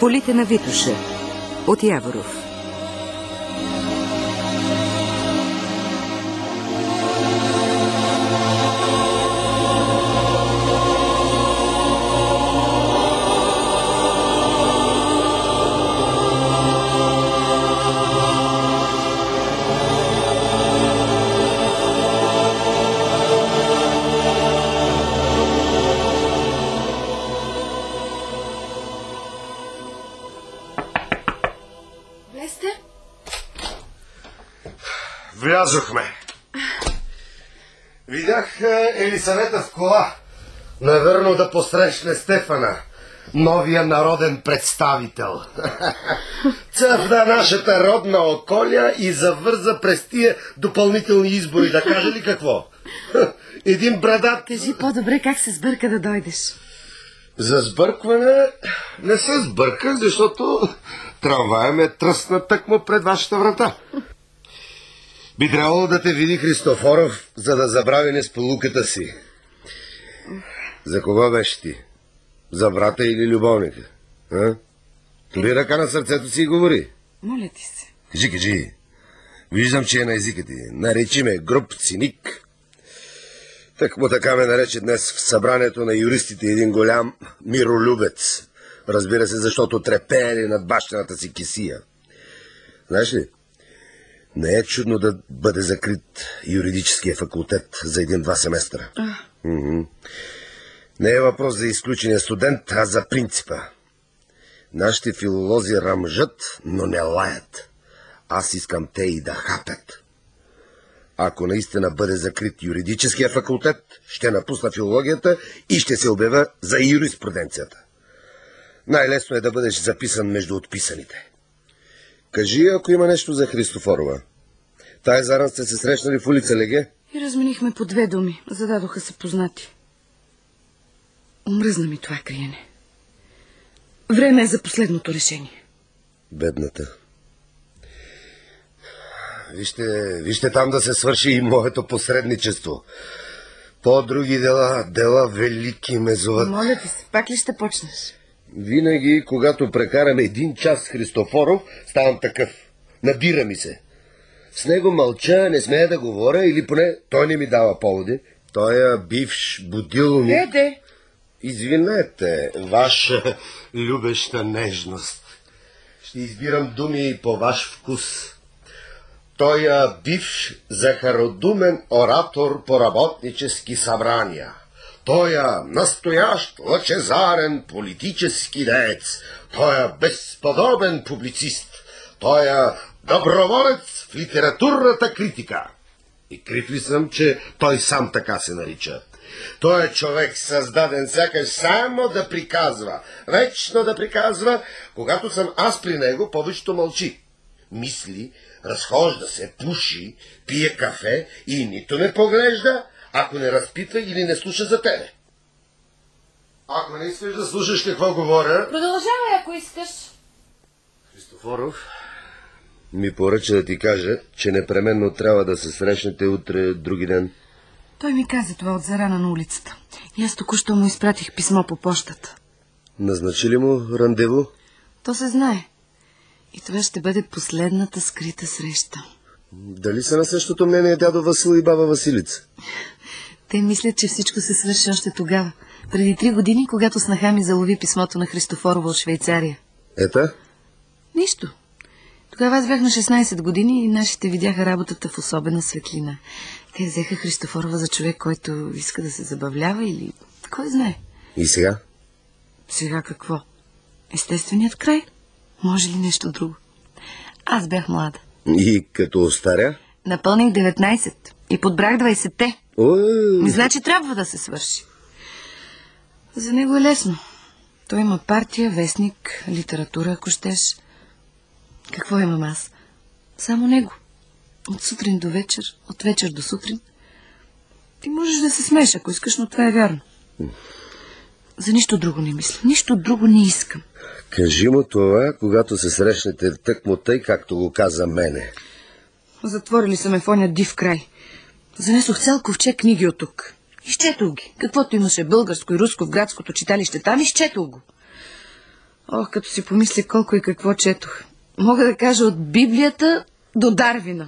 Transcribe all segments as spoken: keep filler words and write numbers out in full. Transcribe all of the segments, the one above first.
Полите на Витоша от Яворов. Влязохме. Видях Елисавета в кола. Наверно да посрещне Стефана, новия народен представител. Цъфна нашата родна околя и завърза през тия допълнителни избори. Да каже ли какво? Един брадат... Кажи по-добре как се сбърка да дойдеш. За сбъркване не се сбърках, защото трамвая ме тръсна тъкмо пред вашата врата. Би трябвало да те види Христофоров, за да забрави несполуката си. За кого беше ти? За брата или любовника? А? Тори ръка на сърцето си и говори. Моля ти се. Кажи, кажи. Виждам, че е на езика ти. Наречи ме груб циник. Так му така ме нарече днес в събранието на юристите един голям миролюбец. Разбира се, защото трепеели над бащината си кесия. Знаеш ли? Не е чудно да бъде закрит юридическия факултет за един-два семестра. А. Mm-hmm. Не е въпрос за изключения студент, а за принципа. Нашите филолози ръмжат, но не лаят. Аз искам те и да хапят. Ако наистина бъде закрит юридическия факултет, ще напусна филологията и ще се обявя за юриспруденцията. Най-лесно е да бъдеш записан между отписаните. Кажи, ако има нещо за Христофорова. Тая заран сте се срещнали в улица Леге? И разменихме по две думи. Зададоха се познати. Омръзна ми това криене. Време е за последното решение. Бедната. Вижте, вижте там да се свърши и моето посредничество. По-други дела, дела велики ме зоват. Моля ти се, пак ли ще почнеш? Винаги, когато прекарам един час с Христофоров, ставам такъв. Набира ми се. С него мълча, не смея да говоря, или поне той не ми дава поводи. Той е бивш будилник. Еде! Извинете, ваша любеща нежност. Ще избирам думи по ваш вкус. Той е бивш захародумен оратор по работнически събрания. Той е настоящ лъчезарен политически деец. Той е безподобен публицист. Той е доброволец в литературната критика. И крив ли съм, че той сам така се нарича? Той е човек създаден сякаш само да приказва, вечно да приказва. Когато съм аз при него, повечето мълчи. Мисли, разхожда се, пуши, пие кафе и нито не поглежда, ако не разпитва или не слуша за тебе. Ако не искаш да слушаш какво говоря... Продължавай, ако искаш. Христофоров ми поръча да ти кажа, че непременно трябва да се срещнете утре, други ден. Той ми каза това от зарана на улицата. И аз току-що му изпратих писмо по пощата. Назначи ли му рандево? То се знае. И това ще бъде последната скрита среща. Дали са на същото мнение дядо Васил и баба Василица? Те мислят, че всичко се свърши още тогава. Преди три години, когато снаха ми залови писмото на Христофорова от Швейцария. Ета? Нищо. Тогава аз бях на шестнайсет години и нашите видяха работата в особена светлина. Те взеха Христофорова за човек, който иска да се забавлява или... Кой знае? И сега? Сега какво? Естественият край? Може ли нещо друго? Аз бях млада. И като остаря? Напълних деветнайсет и подбрах двайсетте. Ой. Значи трябва да се свърши. За него е лесно. Той има партия, вестник, литература, ако щеш. Какво имам аз? Само него. От сутрин до вечер, от вечер до сутрин. Ти можеш да се смееш, ако искаш, но това е вярно. За нищо друго не мисля. Нищо друго не искам. Кажи му това, когато се срещнете тъкмо тъй, както го каза мене. Затворили са ме в оня див край. Занесох цял ковчег книги от тук. Изчетох ги. Каквото имаше българско и руско в градското читалище там, изчетох го. Ох, като си помисля колко и какво четох. Мога да кажа от Библията до Дарвина.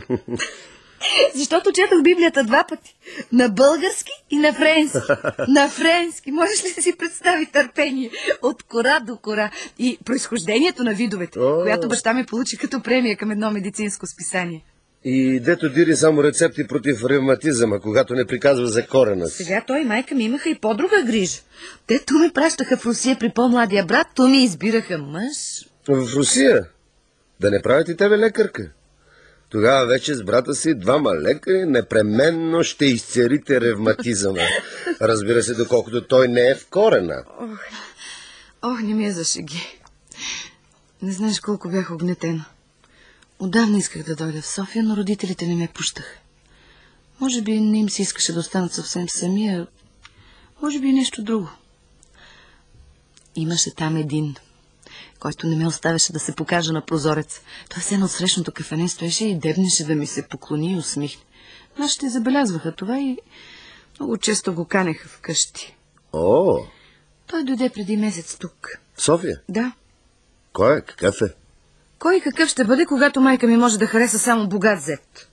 Защото четох Библията два пъти. На български и на френски. На френски. Можеш ли да си представи търпение? От кора до кора. И произхождението на видовете, О. която баща ми получи като премия към едно медицинско списание. И дето дири само рецепти против ревматизъма, когато не приказва за корена си. Сега той и майка ми имаха и по-друга грижа. Те ту ме пращаха в Русия при по-младия брат, ту ми избираха мъж. В Русия? Да не правят и тебе лекарка? Тогава вече с брата си двама лекари непременно ще изцерите ревматизъма. Разбира се, доколкото той не е в корена. Ох, ох, не ми е за шеги. Не знаеш колко бях огнетена. Отдавна исках да дойда в София, но родителите не ме пущаха. Може би не им се искаше да останат съвсем сами, а може би и нещо друго. Имаше там един, който не ме оставяше да се покажа на прозорец. Той се едно от срещното кафене стоеше и дебнеше да ми се поклони и усмихне. Нашите забелязваха това и много често го канеха вкъщи. О! Той дойде преди месец тук. В София? Да. Кой е? Какъв е? Кой и какъв ще бъде, когато майка ми може да хареса само богат зет?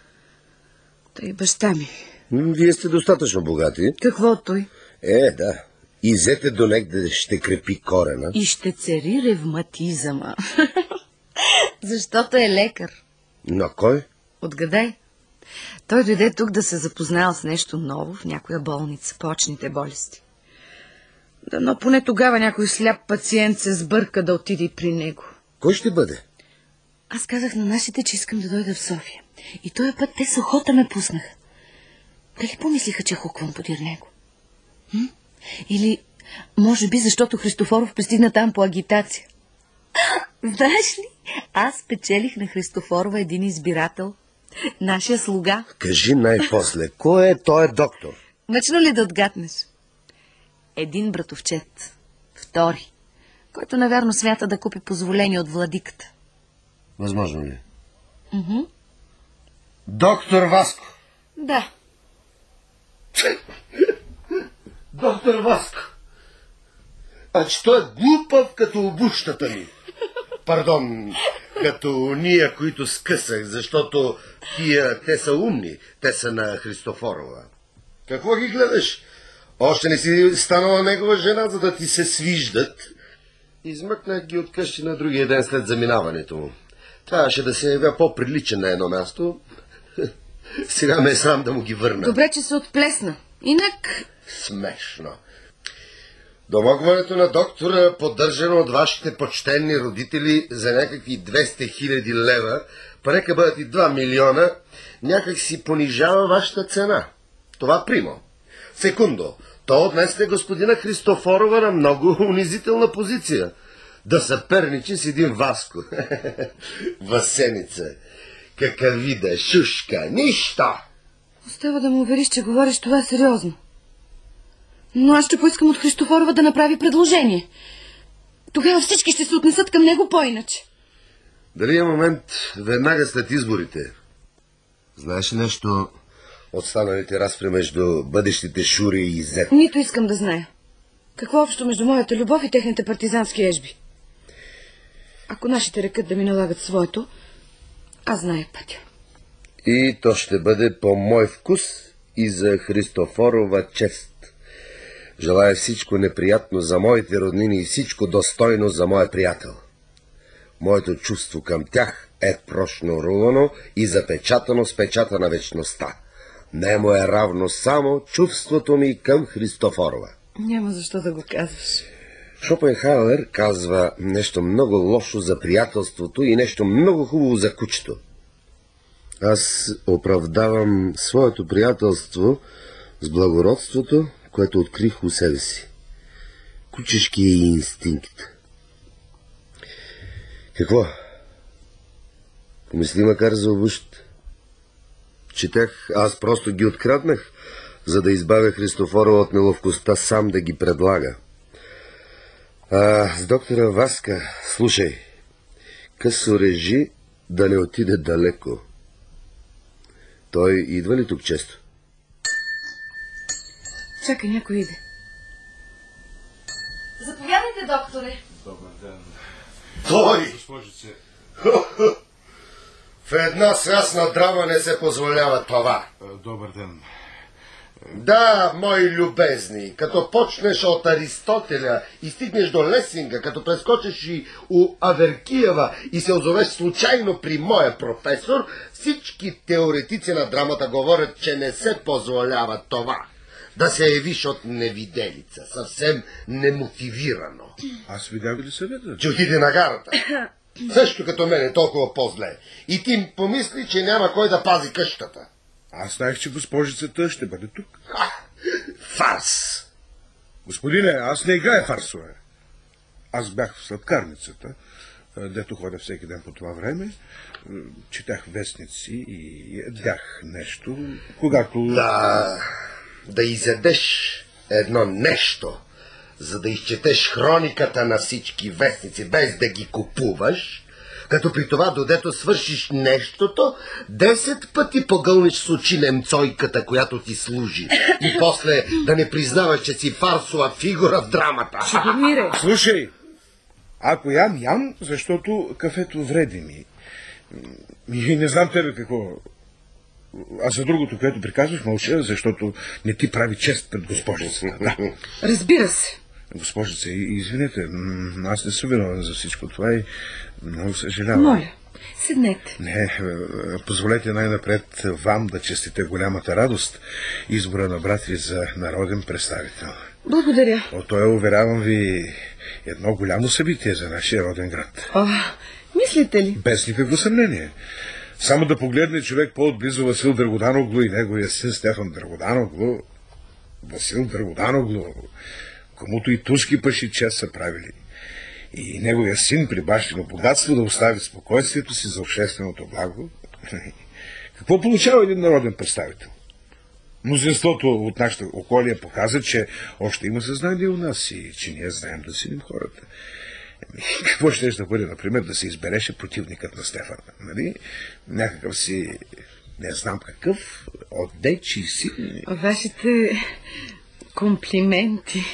Той баща ми. М, Вие сте достатъчно богати. Какво той? Е, да. И зете до некъде ще крепи корена. И ще цари ревматизъма. Защото е лекар. Но кой? Отгадай. Той дойде тук да се запознава с нещо ново в някоя болница, по очните болести. Но поне тогава някой сляп пациент се сбърка да отиде при него. Кой ще бъде? Аз казах на нашите, че искам да дойда в София. И този път те с охота ме пуснаха. Дали помислиха, че хуквам подир него? М? Или, може би, защото Христофоров пристигна там по агитация. Знаеш ли, аз печелих на Христофорова един избирател, нашия слуга. Кажи най-после, кой е той доктор? Мъчно ли да отгаднеш? Един братовчет, втори, който, навярно, смята да купи позволение от владиката. Възможно ли? Уху. Доктор Васко. Да. Доктор Васко. А че той е глупав като обущата ми. Пардон, като уния, които скъсах, защото тия, те са умни. Те са на Христофорова. Какво ги гледаш? Още не си станала негова жена, за да ти се свиждат. Измъкнах ги от къщи на другия ден след заминаването му. Трябваше да се явя по-приличен на едно място. Сега ме е срам да му ги върна. Добре, че се отплесна. Инак... Смешно. Домогването на доктора, поддържано от вашите почтенни родители за някакви двеста хиляди лева, па нека бъдат и два милиона, някак си понижава вашата цена. Това примо. Секундо, то отнесете господина Христофорова на много унизителна позиция. Да съперничи с един Васко. Васеница. Какавида, шушка, нищо. Остава да му увериш, че говориш това сериозно. Но аз ще поискам от Христофорова да направи предложение. Тогава всички ще се отнесат към него по-иначе. Дали е момент веднага след изборите? Знаеш нещо от станалите разпри между бъдещите Шури и Зет? Нито искам да зная. Какво общо между моята любов и техните партизански ежби? Ако нашите рекат да ми налагат своето, аз зная пътя. И то ще бъде по мой вкус и за Христофорова чест. Желая всичко неприятно за моите роднини и всичко достойно за моя приятел. Моето чувство към тях е прочно рулано и запечатано с печата на вечността. Не му е равно само чувството ми към Христофорова. Няма защо да го казваш. Шопенхауер казва нещо много лошо за приятелството и нещо много хубаво за кучето. Аз оправдавам своето приятелство с благородството, което открих у себе си. Кучешкия инстинкт. Какво? Помисли макар за обущ. Четях, аз просто ги откраднах, за да избавя Христофорова от неловкостта сам да ги предлага. А, с доктора Васка, слушай, късо режи да не отиде далеко. Той идва ли тук често? Чакай, някой иде. Заповядайте, докторе. Добър ден. Той! Госпожице. В една срасна драма не се позволява това. Добър ден. Да, мои любезни, като почнеш от Аристотеля и стигнеш до Лесинга, като прескочиш и у Аверкиева и се озовеш случайно при моя професор, всички теоретици на драмата говорят, че не се позволява това. Да се явиш от невиделица, съвсем немотивирано. Аз видях ли съвета? Че отиде на гарата. Също като мене, толкова по-зле. И ти помисли, че няма кой да пази къщата. Аз знаех, че госпожицата ще бъде тук. Ха, фарс! Господине, аз не играя фарсове. Аз бях в сладкарницата, дето ходя всеки ден по това време, четях вестници и ядях нещо, когато... Да, да изядеш едно нещо, за да изчетеш хрониката на всички вестници, без да ги купуваш, като при това, додето свършиш нещото, десет пъти погълнеш с очи немцойката, която ти служи. И после да не признаваш, че си фарсова фигура в драмата. Чудомире! Слушай, ако ям, ям, защото кафето вреди ми. И не знам тебе какво... А за другото, което приказваш, мълча, защото не ти прави чест пред госпожицата. Да. Разбира се. Госпожица, извинете, аз не съм виновен за всичко това и много съжалявам. Моля, седнете. Не, позволете най-напред вам да честите голямата радост, избора на брат ви за народен представител. Благодаря. О, то е, уверявам ви, едно голямо събитие за нашия роден град. О, мислите ли? Без никакво съмнение. Само да погледне човек по-отблизо Васил Драгоданоглу и неговия син Стефан Драгоданоглу. Васил Драгоданоглу, комуто и турски паши чест са правили. И неговия син при бащино богатство да остави спокойствието си за общественото благо. Какво получава един народен представител? Мнозинството от нашата околия показва, че още има съзнание у нас и че ние знаем да сидим хората. Какво ще да бъде, например, да се избереше противникът на Стефана? Нали? Някакъв си, не знам какъв, отдечи си. Вашите комплименти.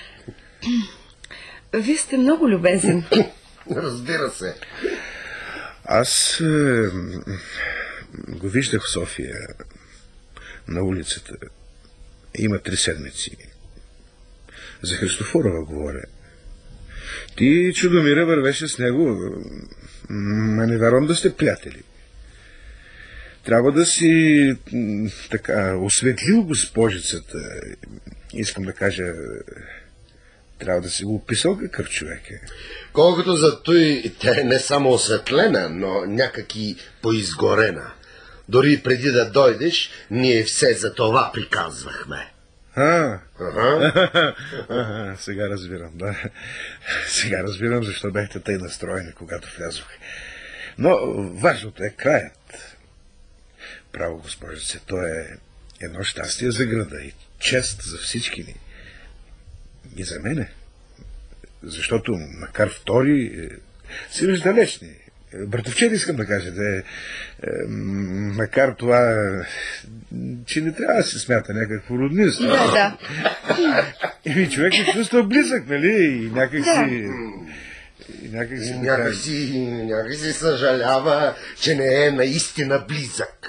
Вие сте много любезен. Разбира се. Аз е, го виждах в София на улицата. Има три седмици. За Христофорова говоря. Ти, Чудомира, вървеше с него, ма не вярвам да сте приятели. Трябва да си така осветлил госпожицата. Искам да кажа, трябва да си го описал какъв човек е. Колкото за той, тя е не само осветлена, но някаки поизгорена. Дори преди да дойдеш, ние все за това приказвахме. А, Ага. ага, сега разбирам, да. Сега разбирам, защо бяхте тъй настроени, когато влязох. Но важното е краят. Право, госпожице, то е едно щастие за града и чест за всички ни. И за мене. Защото, макар втори, си виж далечни. Братовчет искам да кажа, да е, макар това, че не трябва да се смята някакво роднинство. Да, да. И човек се чувства близък, нали? И някак си... Да. И някак си... Някак си, някак си съжалява, че не е наистина близък.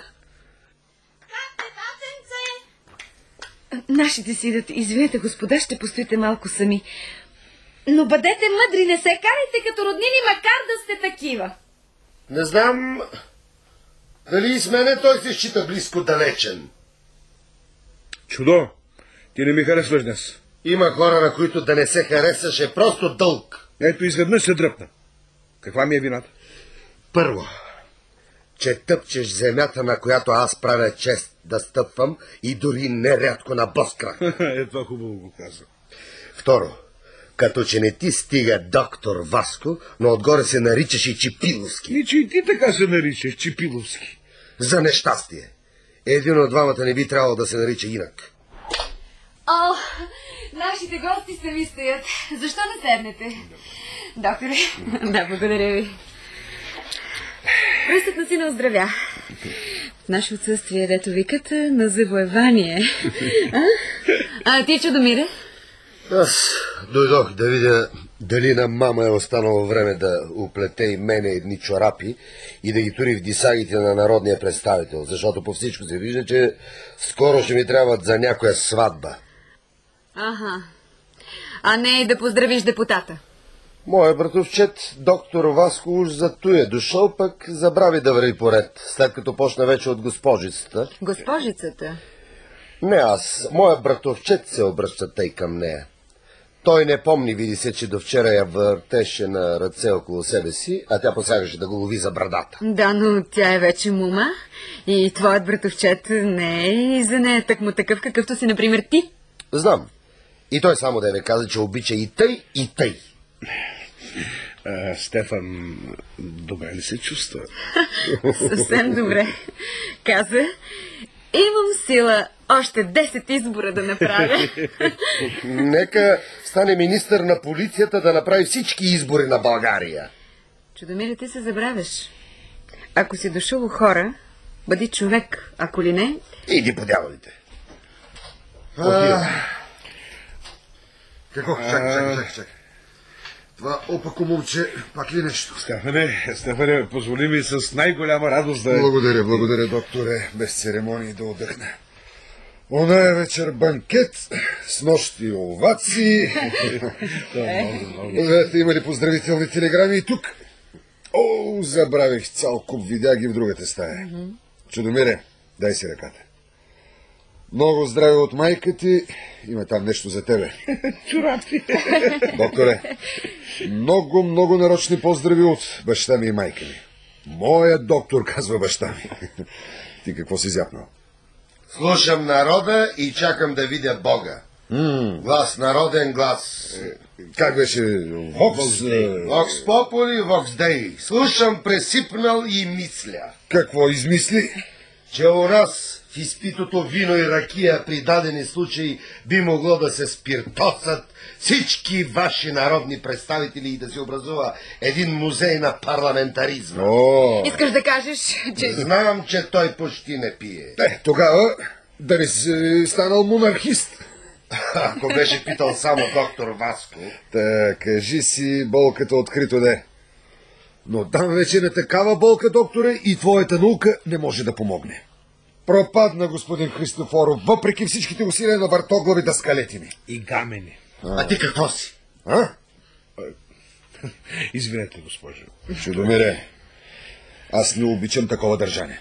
Нашите си идат. Извинете, господа, ще постоите малко сами. Но бъдете мъдри, не се карайте като роднини, макар да сте такива. Не знам дали и с мене той се счита близко далечен. Чудо, ти не ми харесваш днес. Има хора, на които да не се харесаш, е просто дълг. Ето изведнъж се дръпна. Каква ми е вината? Първо, че тъпчеш земята, на която аз правя чест да стъпвам и дори нерядко на бос крак. Е, това хубаво го каза. Второ, като че не ти стига доктор Васко, но отгоре се наричаш и Чипиловски. И че и ти така се наричаш, Чипиловски. За нещастие. Един от двамата не би трябвало да се нарича инак. О, нашите гости сами стоят. Защо не седнете? Докторе? Да, благодаря ви. Пръстът на сина оздравя. В наше отсъствие, дето викат, на завоевание. А, а ти, Чудомире? Аз дойдох да видя Дали на мама е останало време да уплете и мене едни чорапи и да ги тури в дисагите на народния представител, защото по всичко се вижда, че скоро ще ми трябват за някоя сватба. Аха. А не и да поздравиш депутата. Моя братовчет, доктор Васко, уж за той е дошъл, пък забрави да върви поред, след като почна вече от госпожицата. Госпожицата? Не аз, моя братовчет се обръща тъй към нея. Той не помни, види се, че до вчера я въртеше на ръце около себе си, а тя посягаше да го лови за брадата. Да, но тя е вече мума и твоят братовчет не е и за нея тъкмо такъв, какъвто си, например, ти. Знам. И той само да ви каза, че обича и тъй, и тъй. А, Стефан, добре ли се чувства? Съвсем добре. Каза, имам сила още десет избора да направя. Нека стане министър на полицията да направи всички избори на България. Чудомире, ти се забравяш. Ако си дошъл у хора, бъди човек, ако ли не... Иди по дяволите. Какво? Чакай, чакай, чакай, чакай. Това опако момче пак ли нещо? Стефане, Стефане, позволи ми с най-голяма радост да... Благодаря, благодаря, докторе. Без церемонии да отдъхна. Оная вечер банкет, с нощи овации. Знаете, има ли поздравителни телеграми и тук? О, забравих, цял куп, видя ги в другата стая. Чудомире, дай си ръката. Много здраве от майка ти, има там нещо за тебе. Чорапи. Докторе, много, много нарочни поздрави от баща ми и майка ми. Моят доктор, казва баща ми. Ти какво си зяпнал? Слушам народа и чакам да видя Бога. Mm. Глас народен, глас. Как беше? Вокс? Вокс попули, вокс дей. Слушам, пресипнал и мисля. Какво измисли? Че у нас в изпитото вино и ракия при дадени случаи би могло да се спиртосат всички ваши народни представители и да се образува един музей на парламентаризма. О! Искаш да кажеш, че... Знам, че той почти не пие. Е, тогава да не си станал монархист. Ако беше питал само доктор Васко. Та, кажи си болката открито де. Но там вече на такава болка, докторе, и твоята наука не може да помогне. Пропадна господин Христофоров, въпреки всичките усилия на въртоглави даскалетини. И гамени. А, а ти какво си? А? Извинете, госпожо. Чудомире, аз не обичам такова държане.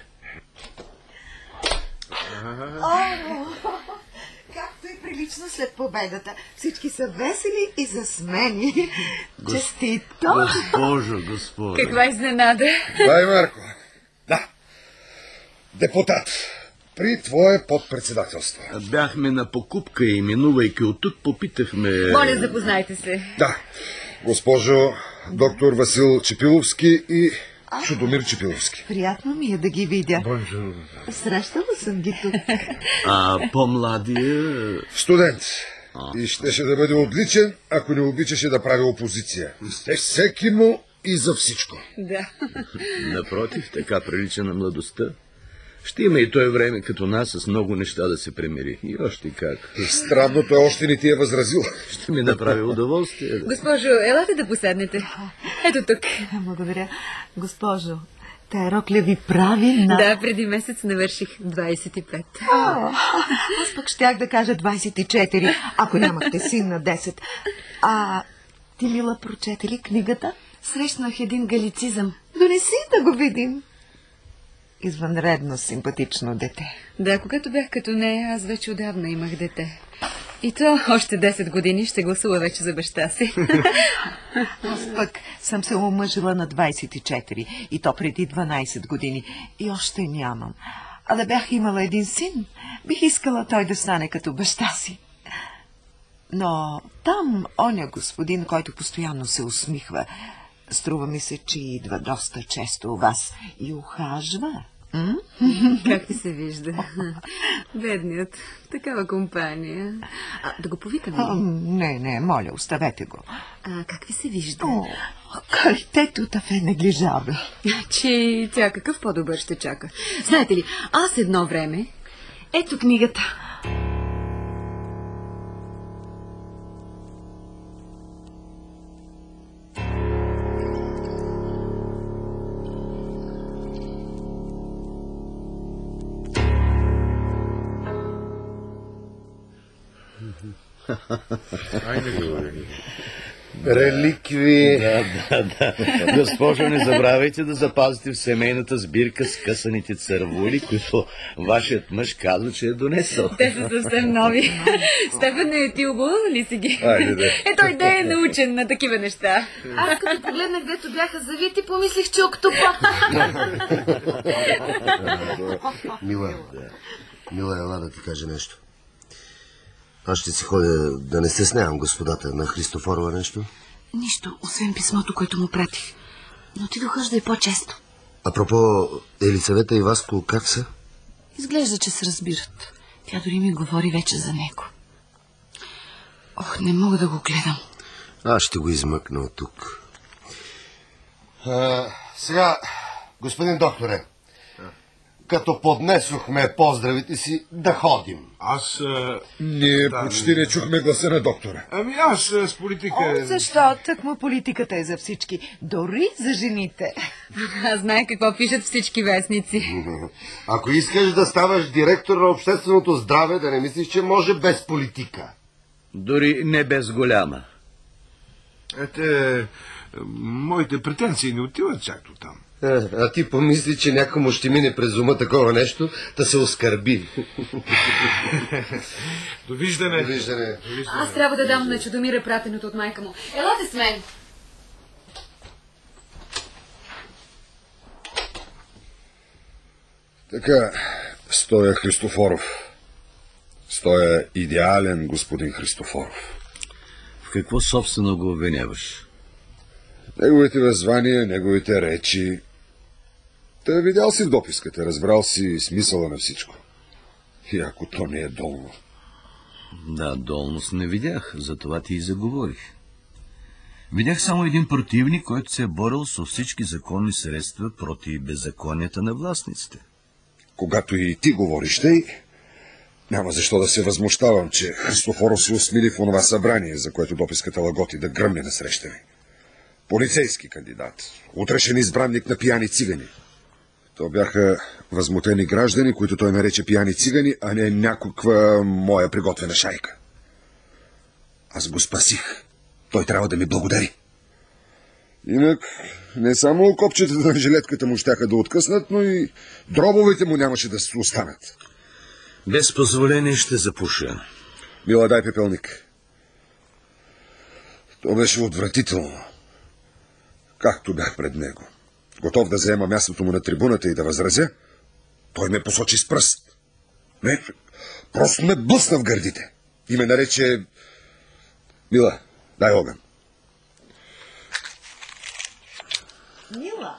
Както и прилично след победата. Всички са весели и засмени. Честито! Госпожо, госпожо. Каква изненада. Дай, Марко. Да. Депутат. При твое подпредседателство. Бяхме на покупка и минувайки от тук попитахме... Моля, запознайте се. Да. Госпожо доктор Васил Чепиловски и Чудомир Чепиловски. Приятно ми е да ги видя. Бонжур. Срещала съм ги тук. А по-младия... Студент. И щеше да бъде отличен, ако не обичаше да прави опозиция. Всеки му и за всичко. Да. Напротив, така прилича на младостта. Ще има и той време като нас с много неща да се примири. И още как. Странното е, още не ти е възразил. Ще ми направи удоволствие. Да. Госпожо, елате да поседнете. Ето тук. Благодаря. Госпожо, тая рокля ви прави на... Да, преди месец навърших двайсет и пет. О, аз пък щях да кажа двайсет и четири, ако нямахте син на десет. А ти, мила, прочете ли книгата? Срещнах един галицизъм. Донеси да го видим. Извънредно симпатично дете. Да, когато бях като нея, аз вече отдавна имах дете. И то още десет години ще гласува вече за баща си. Аз пък съм се омъжила на двайсет и четири и то преди дванайсет години и още нямам. А да бях имала един син, бих искала той да стане като баща си. Но там оня господин, който постоянно се усмихва, струва ми се, че идва доста често у вас и ухажва. М? Как ти се вижда? Бедният. Такава компания. А, да го повикаме. А, не, не, моля, оставете го. А, как ви се вижда? О, картето тафе неглижабе. Че тя какъв по-добър ще чака. Знаете ли, аз едно време... Ето книгата. Реликви. Да, да, да. Госпожо, не забравяйте да запазите в семейната сбирка скъсаните цървули, които вашият мъж казва, че е донесъл. Те са съвсем нови. Стефане, ти обувал ли си ги? Айде, да. Е, той да е научен на такива неща. Аз като погледнах, дето бяха завити, помислих, че октопа. Мила, Мила, ела да ти кажа нещо. Аз ще си ходя да не се снявам господата на Христофорова нещо. Нищо, освен писмото, което му пратих. Но ти дохожда и по-често. Апропо, Елисавета и Васко как са? Изглежда, че се разбират. Тя дори ми говори вече за него. Ох, не мога да го гледам. Аз ще го измъкна от тук. А, сега, господин докторе, като поднесохме поздравите си, да ходим. Аз... А... Ние да, почти не чухме гласа на доктора. Ами аз а, с политика... О, защо? Тъкмо политиката е за всички. Дори за жените. Аз знае какво пишат всички вестници. Ако искаш да ставаш директор на общественото здраве, да не мислиш, че може без политика. Дори не без голяма. Ете, моите претенции не отиват чак до там. А, а ти помисли, че някому ще мине през ума такова нещо, да се оскърби. Довиждане. Довиждане. Аз трябва да дам на Чудомира пратеното от майка му. Елате с мен. Така, Стоя Христофоров. Стоя идеален господин Христофоров. В какво собствено го обвиняваш? Неговите въззвания, неговите речи. Та видял си в дописката, разбрал си смисъла на всичко. И ако то не е долно. Да, долност не видях, затова ти и заговорих. Видях само един противник, който се е борил с всички законни средства против беззаконията на властниците. Когато и ти говориш, тъй, няма защо да се възмущавам, че Христофоров се усмили в онова събрание, за което дописката лаготи да гръмне на среща ми. Полицейски кандидат, утрешен избранник на пияни цигани. То бяха възмутени граждани, които той нарече пияни цигани, а не някаква моя приготвена шайка. Аз го спасих. Той трябва да ми благодари. Инак не само копчетата на жилетката му щяха да откъснат, но и дробовете му нямаше да се останат. Без позволение ще запуша. Мила, дай пепелник. То беше отвратително. Както бях пред него, готов да заема мястото му на трибуната и да възразя, той ме посочи с пръст. Не, просто ме блъсна в гърдите и ме нарече... Мила, дай огън. Мила,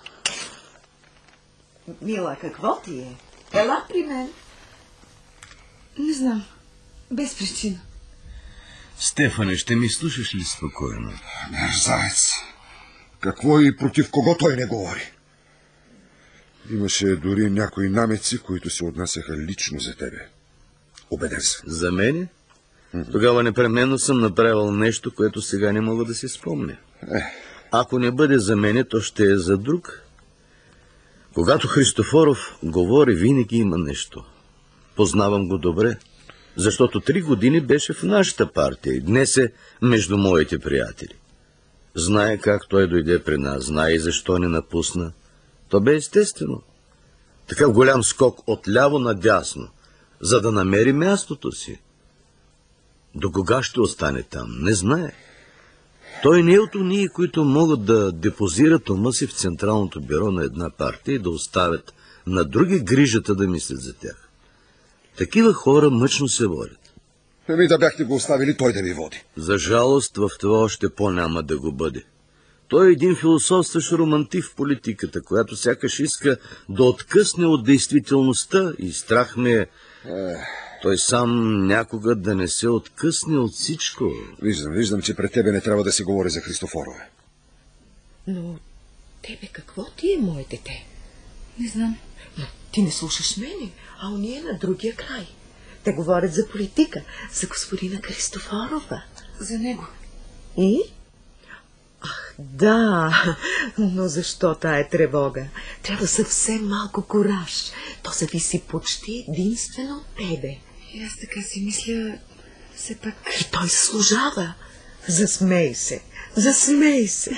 Мила, какво ти е? Ела при мен. Не знам. Без причина. Стефане, ще ми слушаш ли спокойно? Мерзавец. Какво и против кого той не говори? Имаше дори някои намеци, които се отнасяха лично за тебе. Убеден съм. За мене? Тогава непременно съм направил нещо, което сега не мога да си спомня. Е. Ако не бъде за мене, то ще е за друг. Когато Христофоров говори, винаги има нещо. Познавам го добре, защото три години беше в нашата партия и днес е между моите приятели. Знае как той дойде при нас, знае и защо не напусна. То бе естествено. Такъв голям скок от ляво надясно, за да намери мястото си. До кога ще остане там, не знае. Той не е от уния, които могат да депозират ума си в Централното бюро на една партия и да оставят на други грижата да мислят за тях. Такива хора мъчно се борят. Еми да бяхте го оставили той да ви води. За жалост в това още по-няма да го бъде. Той е един философстващ романтик в политиката, която сякаш иска да откъсне от действителността и страх ме е той сам някога да не се откъсне от всичко. Виждам, виждам, че пред тебе не трябва да се говори за Христофорове. Но тебе какво ти е, мое дете? Не знам. Но ти не слушаш мене, а уния на другия край. Те говорят за политика, за господина Христофорова. За него. И? Ах, да, но защо тая тревога? Трябва съвсем малко кураж. То зависи почти единствено от тебе. И аз така си мисля, Все пак... И той служава. Засмей се, засмей се.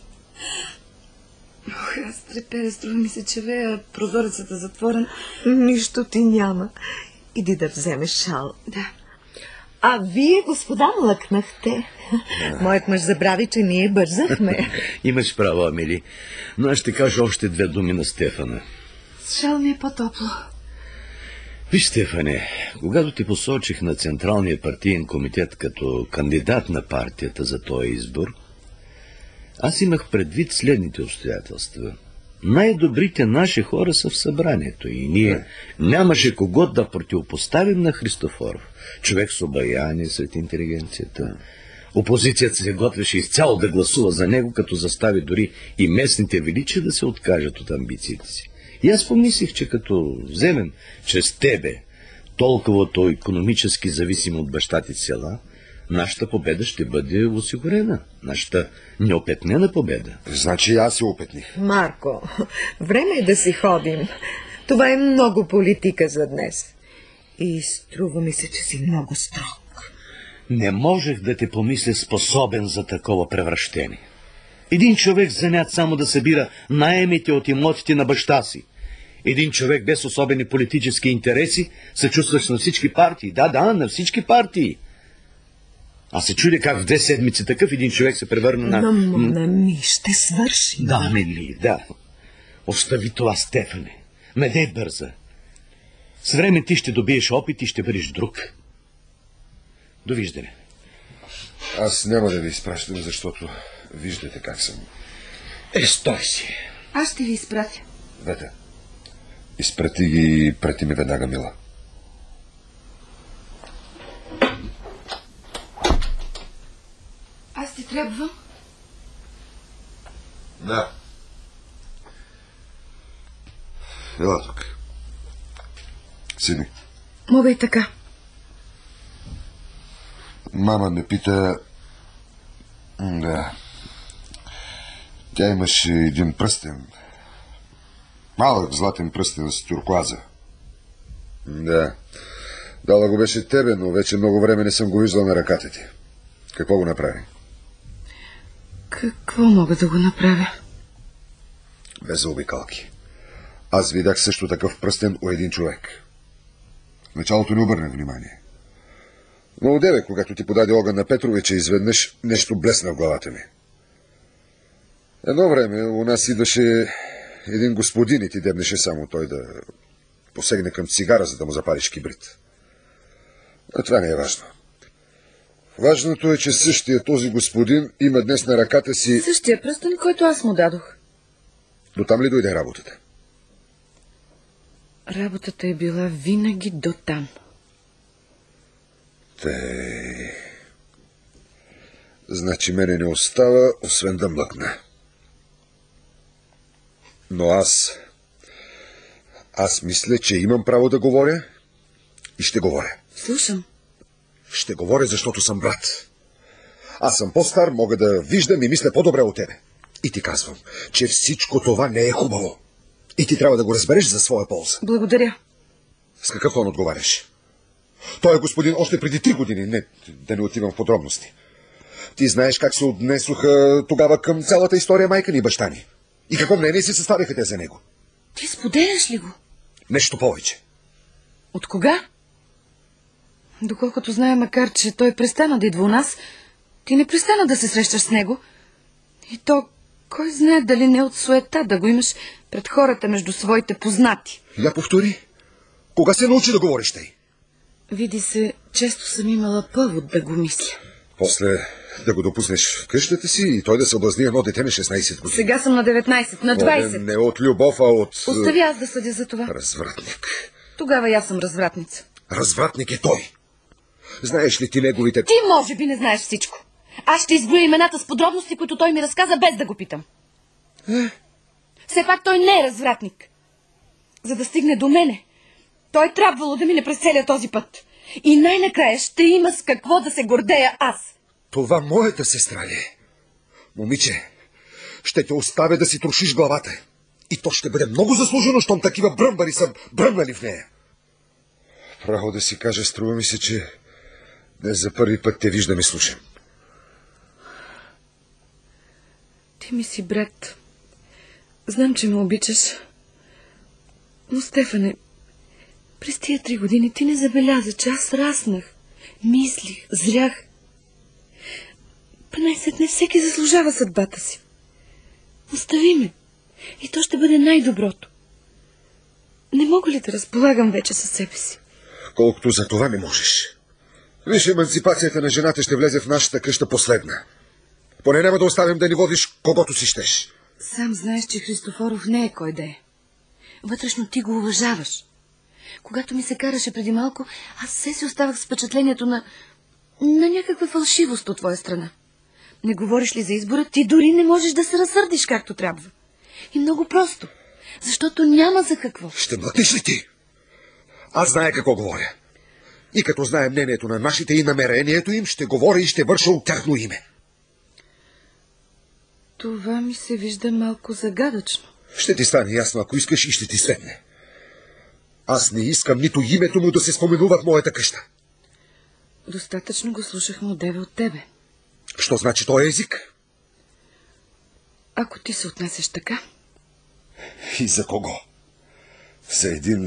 Ох, аз треперя, струва ми се, че вея, прозорецът е затворен. Нищо ти няма. Иди да вземеш шал. Да. А вие, господа, млъкнахте. Моят мъж забрави, че ние бързахме. Имаш право, Амели, но аз ще кажа още две думи на Стефана. С шал ми е по-топло. Виж, Стефане, когато ти посочих на Централния партиен комитет като кандидат на партията за този избор, аз имах предвид следните обстоятелства. Най-добрите наши хора са в събранието и ние нямаше кого да противопоставим на Христофоров. Човек с обаяние сред интелигенцията. Опозицията се готвеше изцяло да гласува за него, като застави дори и местните величи да се откажат от амбициите си. И аз помислих, че като вземем чрез тебе толковото икономически зависимо от баща ти села, нашата победа ще бъде осигурена. Нашата неопетнена победа. Значи аз се опетних. Марко, време е да си ходим. Това е много политика за днес. И струва ми се, че си много строг. Не можех да те помисля способен за такова превращение. Един човек занят само да събира наемите от имотите на баща си. Един човек без особени политически интереси се чувстваш на всички партии. Да, да, на всички партии. Аз се чудя как в две седмици такъв един човек се превърна на... Но, на ми ще свърши. Да, Мели, да. Остави това, Стефане. Не дей бърза. С време ти ще добиеш опит и ще бъдеш друг. Довиждане. Аз няма да ви изпращам, защото виждате как съм. Е, стой си. Аз ще ви изпратя. Вете, изпрати ги и прети ми веднага, мила. Аз ти трябва? Да. Ела тук. Седни. Мога и така. Мама ме пита... Да. Тя имаше един пръстен. Малък златен пръстен с туркуаза. Да. Дала го беше тебе, но вече много време не съм го виждал на ръката ти. Какво го направи? Какво мога да го направя? Без заобикалки. Аз видях също такъв пръстен у един човек. В началото не обърнах внимание. Но одеве, когато ти подаде огън на Петровича, изведнъж нещо блесна в главата ми. Едно време у нас идваше един господин и ти дебнеше само той да посегне към цигара, за да му запалиш кибрид. А това не е важно. Важното е, че същия този господин има днес на ръката си... Същия пръстен, който аз му дадох. До там ли дойде работата? Работата е била винаги до там. Тъй... Значи мене не остава, освен да млъкна. Но аз... Аз мисля, че имам право да говоря и ще говоря. Слушам. Ще говоря, защото съм брат. Аз съм по-стар, мога да виждам и мисля по-добре от тебе. И ти казвам, че всичко това не е хубаво. И ти трябва да го разбереш за своя полза. Благодаря. С какъв тон отговаряш? Той е господин още преди три години. Не, да не отивам в подробности. Ти знаеш как се отнесоха тогава към цялата история майка ни и баща ни. И какво мнение си съставиха те за него? Ти споделяш ли го? Нещо повече. От кога? Доколкото знае, макар че той престана да идва у нас, ти не престана да се срещаш с него. И то, кой знае дали не от суета да го имаш пред хората между своите познати. Я повтори. Кога се научи да говориш тъй? Види се, често съм имала повод да го мисля. После да го допуснеш в къщата си и той да съблазни едно дете на шестнайсет години. Сега съм на деветнайсет, на двайсет. Не, не от любов, а от... Остави аз да съдя за това. Развратник. Тогава и аз съм развратница. Развратник е той. Знаеш ли ти неговите... Ти може би не знаеш всичко. Аз ще изброя имената с подробности, които той ми разказа, без да го питам. Е? Все пак той не е развратник. За да стигне до мене, той трябвало да мине през целия този път. И най-накрая ще има с какво да се гордея аз. Това моята сестра ли е? Момиче, ще те оставя да си трошиш главата. И то ще бъде много заслужено, щом такива бръмбари са бръмнали в нея. Право да си кажа, струва ми се, че Днес за първи път те виждам и слушам. Ти ми си брат. Знам, че ме обичаш. Но, Стефане, през тия три години ти не забеляза, че аз раснах, мислих, зрях. Най-сетне всеки заслужава съдбата си. Остави ме и то ще бъде най-доброто. Не мога ли да разполагам вече със себе си? Колкото за това не можеш. Виж, еманципацията на жената ще влезе в нашата къща последна. Поне няма да оставим да ни водиш когото си щеш. Сам знаеш, че Христофоров не е кой да е. Вътрешно ти го уважаваш. Когато ми се караше преди малко, аз все си оставах с впечатлението на... на някаква фалшивост от твоя страна. Не говориш ли за избора, ти дори не можеш да се разсърдиш както трябва. И много просто. Защото няма за какво. Ще млъкнеш ли ти? Аз знае какво говоря. И като знае мнението на нашите и намерението им, ще говоря и ще върша от тяхно име. Това ми се вижда малко загадъчно. Ще ти стане ясно, ако искаш, и ще ти светне. Аз не искам нито името му да се споменува в моята къща. Достатъчно го слушахме одеве от тебе. Що значи този език? Ако ти се отнесеш така... И за кого? За един...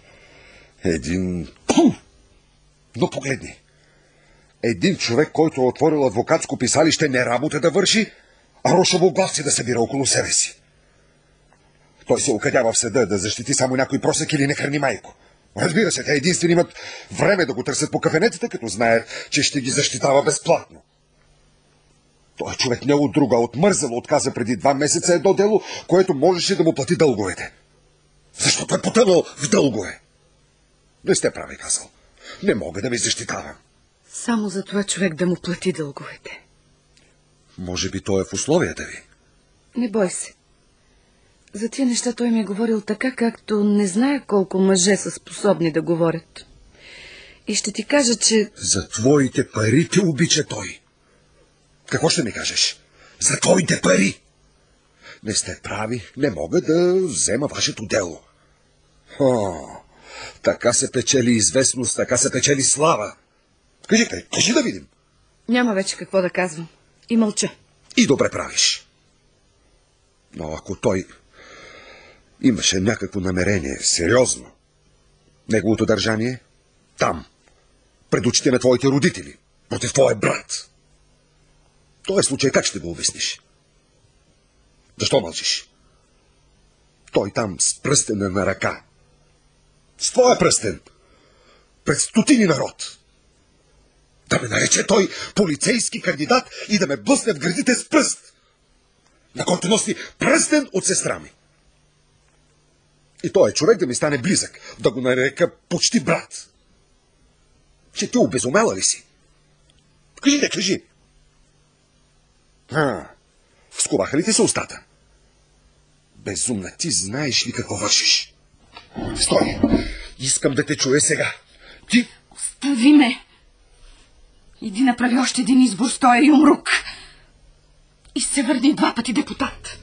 Един... Пу! Но погледни. Един човек, който е отворил адвокатско писалище, не работа да върши, а рошавоглавци да събира около себе си. Той се окадява в съда да защити само някой просек или нехрани майко. Разбира се, те единствено имат време да го търсят по кафенетата, като знаят, че ще ги защитава безплатно. Той човек не от друга, от мързало отказа преди два месеца едно дело, което можеше да му плати дълговете. Защото е потънал в дългове. Не сте прави, казал. Не мога да ви защитавам. Само за това човек да му плати дълговете. Може би той е в условията ви. Не бой се. За тия неща той ми е говорил така, както не знае колко мъже са способни да говорят. И ще ти кажа, че... За твоите пари те обича той. Какво ще ми кажеш? За твоите пари! Не сте прави, не мога да взема вашето дело. О, така се печели известност, така се печели слава. Кажи, кажи да видим. Няма вече какво да казвам. И мълча. И добре правиш. Но ако той имаше някакво намерение, сериозно, неговото държание там, пред очите на твоите родители, против твоя брат. Този случай как ще го обясниш? Защо мълчиш? Той там с пръстена на ръка. С твоя пръстен. Пред стотини народ. Да ме нарече той полицейски кандидат и да ме блъсне в гърдите с пръст, на който носи пръстен от сестра ми. И той е човек да ми стане близък, да го нарека почти брат. Че ти обезумела ли си? Кажи, не кажи. А, скубаха ли ти се устата? Безумна, ти знаеш ли какво вършиш? Стой! Искам да те чуя сега. Ти... Остави ме! Иди направи още един избор с този юмрук. И се върни два пъти депутат.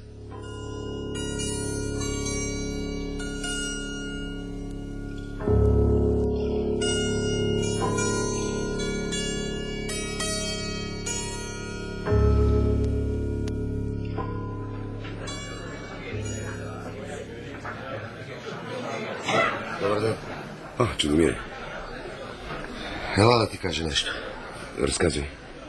Добър ден. О, Чудомире. Ела да ти кажа нещо. Разказвай.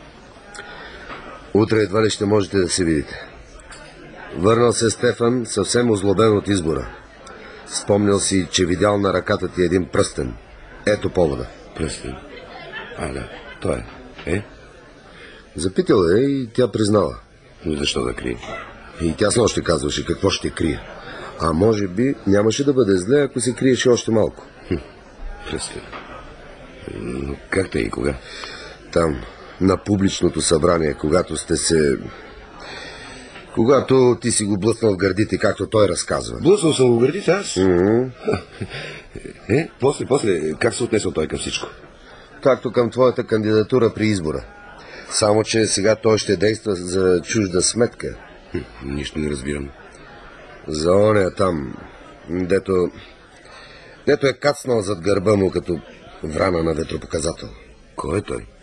Утре едва ли ще можете да се видите. Върнал се Стефан съвсем озлобен от избора. Спомнял си, че видял на ръката ти един пръстен. Ето повода. Пръстен? А, да. Той е. Е? Запитал е и тя признала. Но защо да крие? И тя снощи казваше какво ще крие. А може би нямаше да бъде зле, ако се криеше още малко. Хм, пръстен. Но как те и кога? Там, на публичното събрание, когато сте се... Когато ти си го блъснал в гърдите, както той разказва. Блъснал съм го в гърдите аз? Mm-hmm. Е, после, после, как се отнесъл той към всичко? Както към твоята кандидатура при избора. Само, че сега той ще действа за чужда сметка. Хм, нищо не разбирам. За оня там, дето... Дето е кацнал зад гърба му като врана на ветропоказател. Кой е той?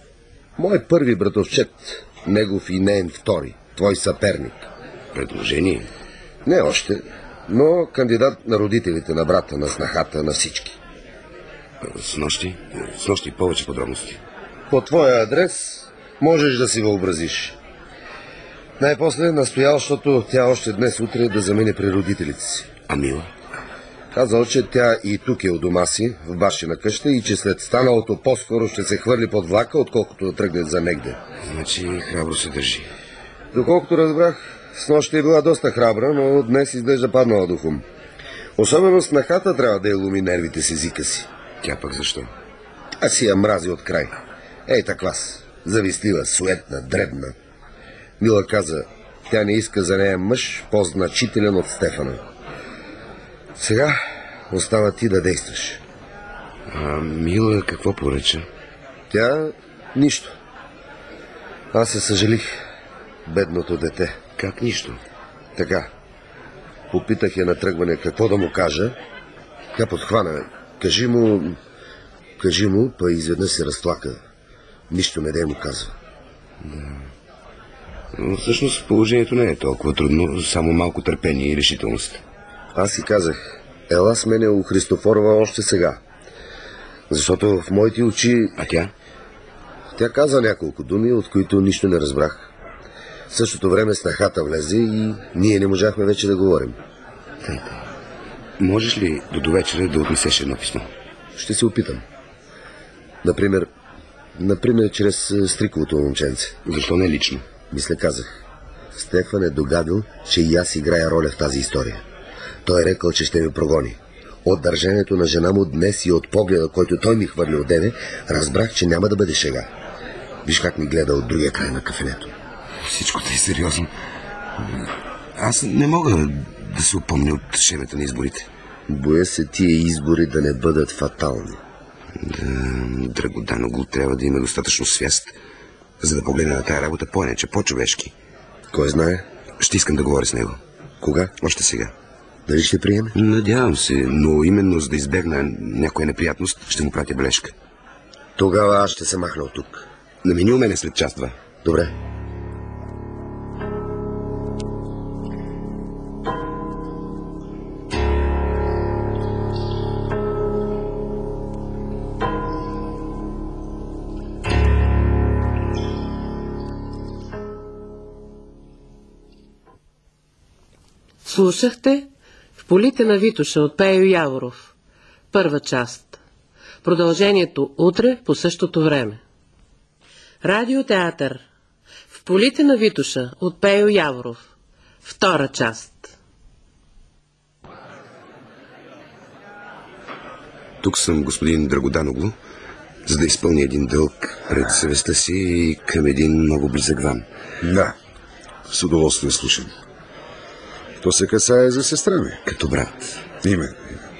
Мой първи братовчет, негов и неен втори, твой съперник. Предложение? Не още, но кандидат на родителите, на брата, на снахата, на всички. С нощи? С нощи повече подробности. По твоя адрес можеш да си въобразиш. Най-после настоял, защото тя още днес утре да замине при родителите си. А Мила? Казал, че тя и тук е у дома си, в бащина къща, и че след станалото по-скоро ще се хвърли под влака, отколкото да тръгне за негде. Значи храбро се държи. Доколкото разбрах, с нощ е била доста храбра, но днес изглежда паднала духом. Особено снахата трябва да я ломи нервите с езика си. Тя пък защо? А си я мрази от край. Ей, таклас, завистлива, суетна, дребна. Мила каза, тя не иска за нея мъж по-значителен от Стефана. Сега остава ти да действаш. А Мила какво поръча? Тя нищо. Аз се съжалих. Бедното дете. Как нищо? Така. Попитах я на тръгване какво да му кажа. Тя подхвана. Кажи му... Кажи му, па изведнъж се разплака. Нищо не да му казва. Да. Но всъщност положението не е толкова трудно, само малко търпение и решителност. Аз си казах, ела с мене у Христофорова още сега. Защото в моите очи... А тя? Тя каза няколко думи, от които нищо не разбрах. В същото време снахата влезе и ние не можахме вече да говорим. Можеш ли до довечера да отнесеш едно писмо? Ще се опитам. Например, например чрез стриковото момченце. Защо не лично? Мисля, казах. Стефан е догадил, че и аз играя роля в тази история. Той е рекал, че ще ми прогони. От държането на жена му днес и от погледа, който той ми хвърли одеве, разбрах, че няма да бъде шега. Виж как ми гледа от другия край на кафенето. Всичко е сериозно. Аз не мога да се опомня от шемета на изборите. Боя се тия избори да не бъдат фатални. Да, Драгодан Оглу трябва да има достатъчно свяст, за да погледне на тая работа по-иначе, по-човешки. Кой знае? Ще искам да говоря с него. Кога? Още сега. Дали ще приеме? Надявам се, но именно за да избегна някоя неприятност, ще му пратя бележка. Тогава аз ще се махна от тук. Намени у мене след час-два. Добре. Слушахте В полите на Витоша от Пейо Яворов. Първа част. Продължението утре по същото време. Радиотеатър. В полите на Витоша от Пейо Яворов. Втора част. Тук съм господин Драгодан Оглу, за да изпълня един дълг пред съвестта си и към един много близък вам. Да, с удоволствие слушам. То се касае за сестра ми. Като брат. Именно.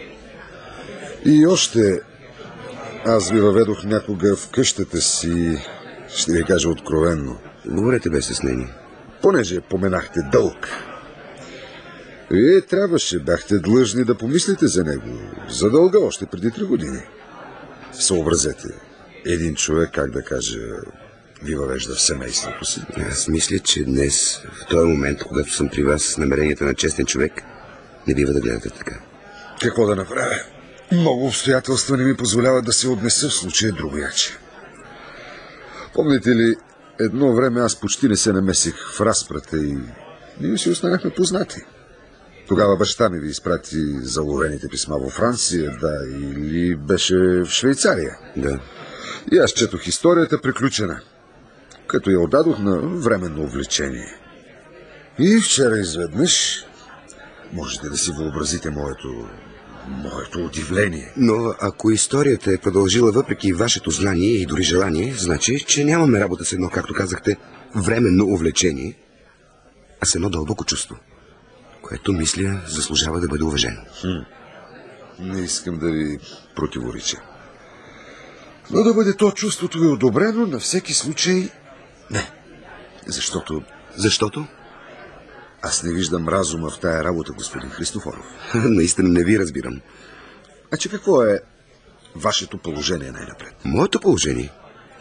И още аз ви въведох някога в къщата си, ще ви кажа откровенно. Говорете без стеснение. Понеже поменахте дълг. Вие трябваше, бяхте длъжни да помислите за него, за дълга още преди три години. Съобразете, един човек, как да кажа, ви въвежда в семейството си. Аз мисля, че днес, в този момент, когато съм при вас с намеренията на честен човек, не бива да гледате така. Какво да направя? Много обстоятелства не ми позволяват да се отнеса в случая другояче. Помните ли, едно време аз почти не се намесих в разпрата и ние си останахме познати. Тогава баща ми ви изпрати заловените писма във Франция, да, или беше в Швейцария. Да. И аз четох историята приключена, като я отдадох на временно увлечение. И вчера изведнъж можете да си въобразите моето, моето удивление. Но ако историята е продължила въпреки вашето знание и дори желание, значи, че нямаме работа с едно, както казахте, временно увлечение, а с едно дълбоко чувство, което, мисля, заслужава да бъде уважено. Хм. Не искам да ви противореча. Но да бъде то чувството ви одобрено, на всеки случай не. Защото... Защото? Аз не виждам разума в тая работа, господин Христофоров. Наистина не ви разбирам. А че какво е вашето положение най-напред? Моето положение?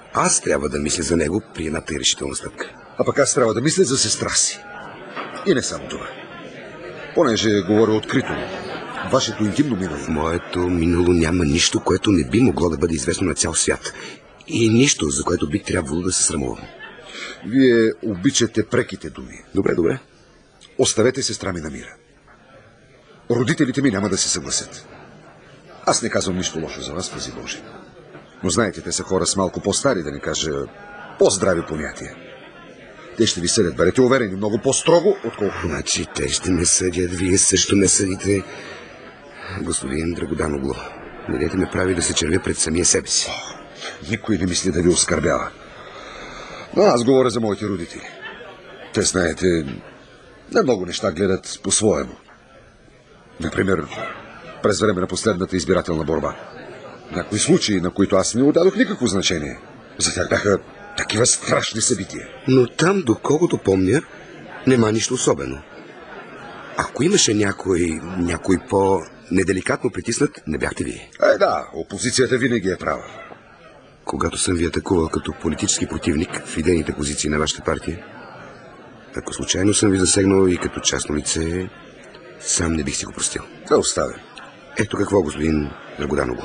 Аз трябва да мисля за него при една тъй решителна стъпка. А пък аз трябва да мисля за сестра си. И не само това. Понеже говоря открито, вашето интимно минало. В моето минало няма нищо, което не би могло да бъде известно на цял свят. И нищо, за което би трябвало да се срамувам. Вие обичате преките думи. Добре, добре. Оставете сестра ми на мира. Родителите ми няма да се съгласят. Аз не казвам нищо лошо за вас, пази Боже. Но знаете, те са хора с малко по-стари, да не кажа по-здрави понятия. Те ще ви съдят, бъдете уверени, много по-строго, отколкото... Значи те ще ме съдят, вие също ме съдите. Господин Драгоданогло, не дайте ме прави да се червя пред самия себе си. О, никой не мисли да ви оскърбява. Но аз говоря за моите родители. Те, знаете, на много неща гледат по-своему. Например, през време на последната избирателна борба. Някои случаи, на които аз не отдадох никакво значение. За тях бяха такива страшни събития. Но там, доколкото помня, нема нищо особено. Ако имаше някой, някой по-неделикатно притиснат, не бяхте вие. Е, да, опозицията винаги е права. Когато съм ви атакувал като политически противник в идейните позиции на вашата партия, ако случайно съм ви засегнал и като частно лице, сам не бих си го простил. Да оставя. Ето какво, господин Драгоданогло.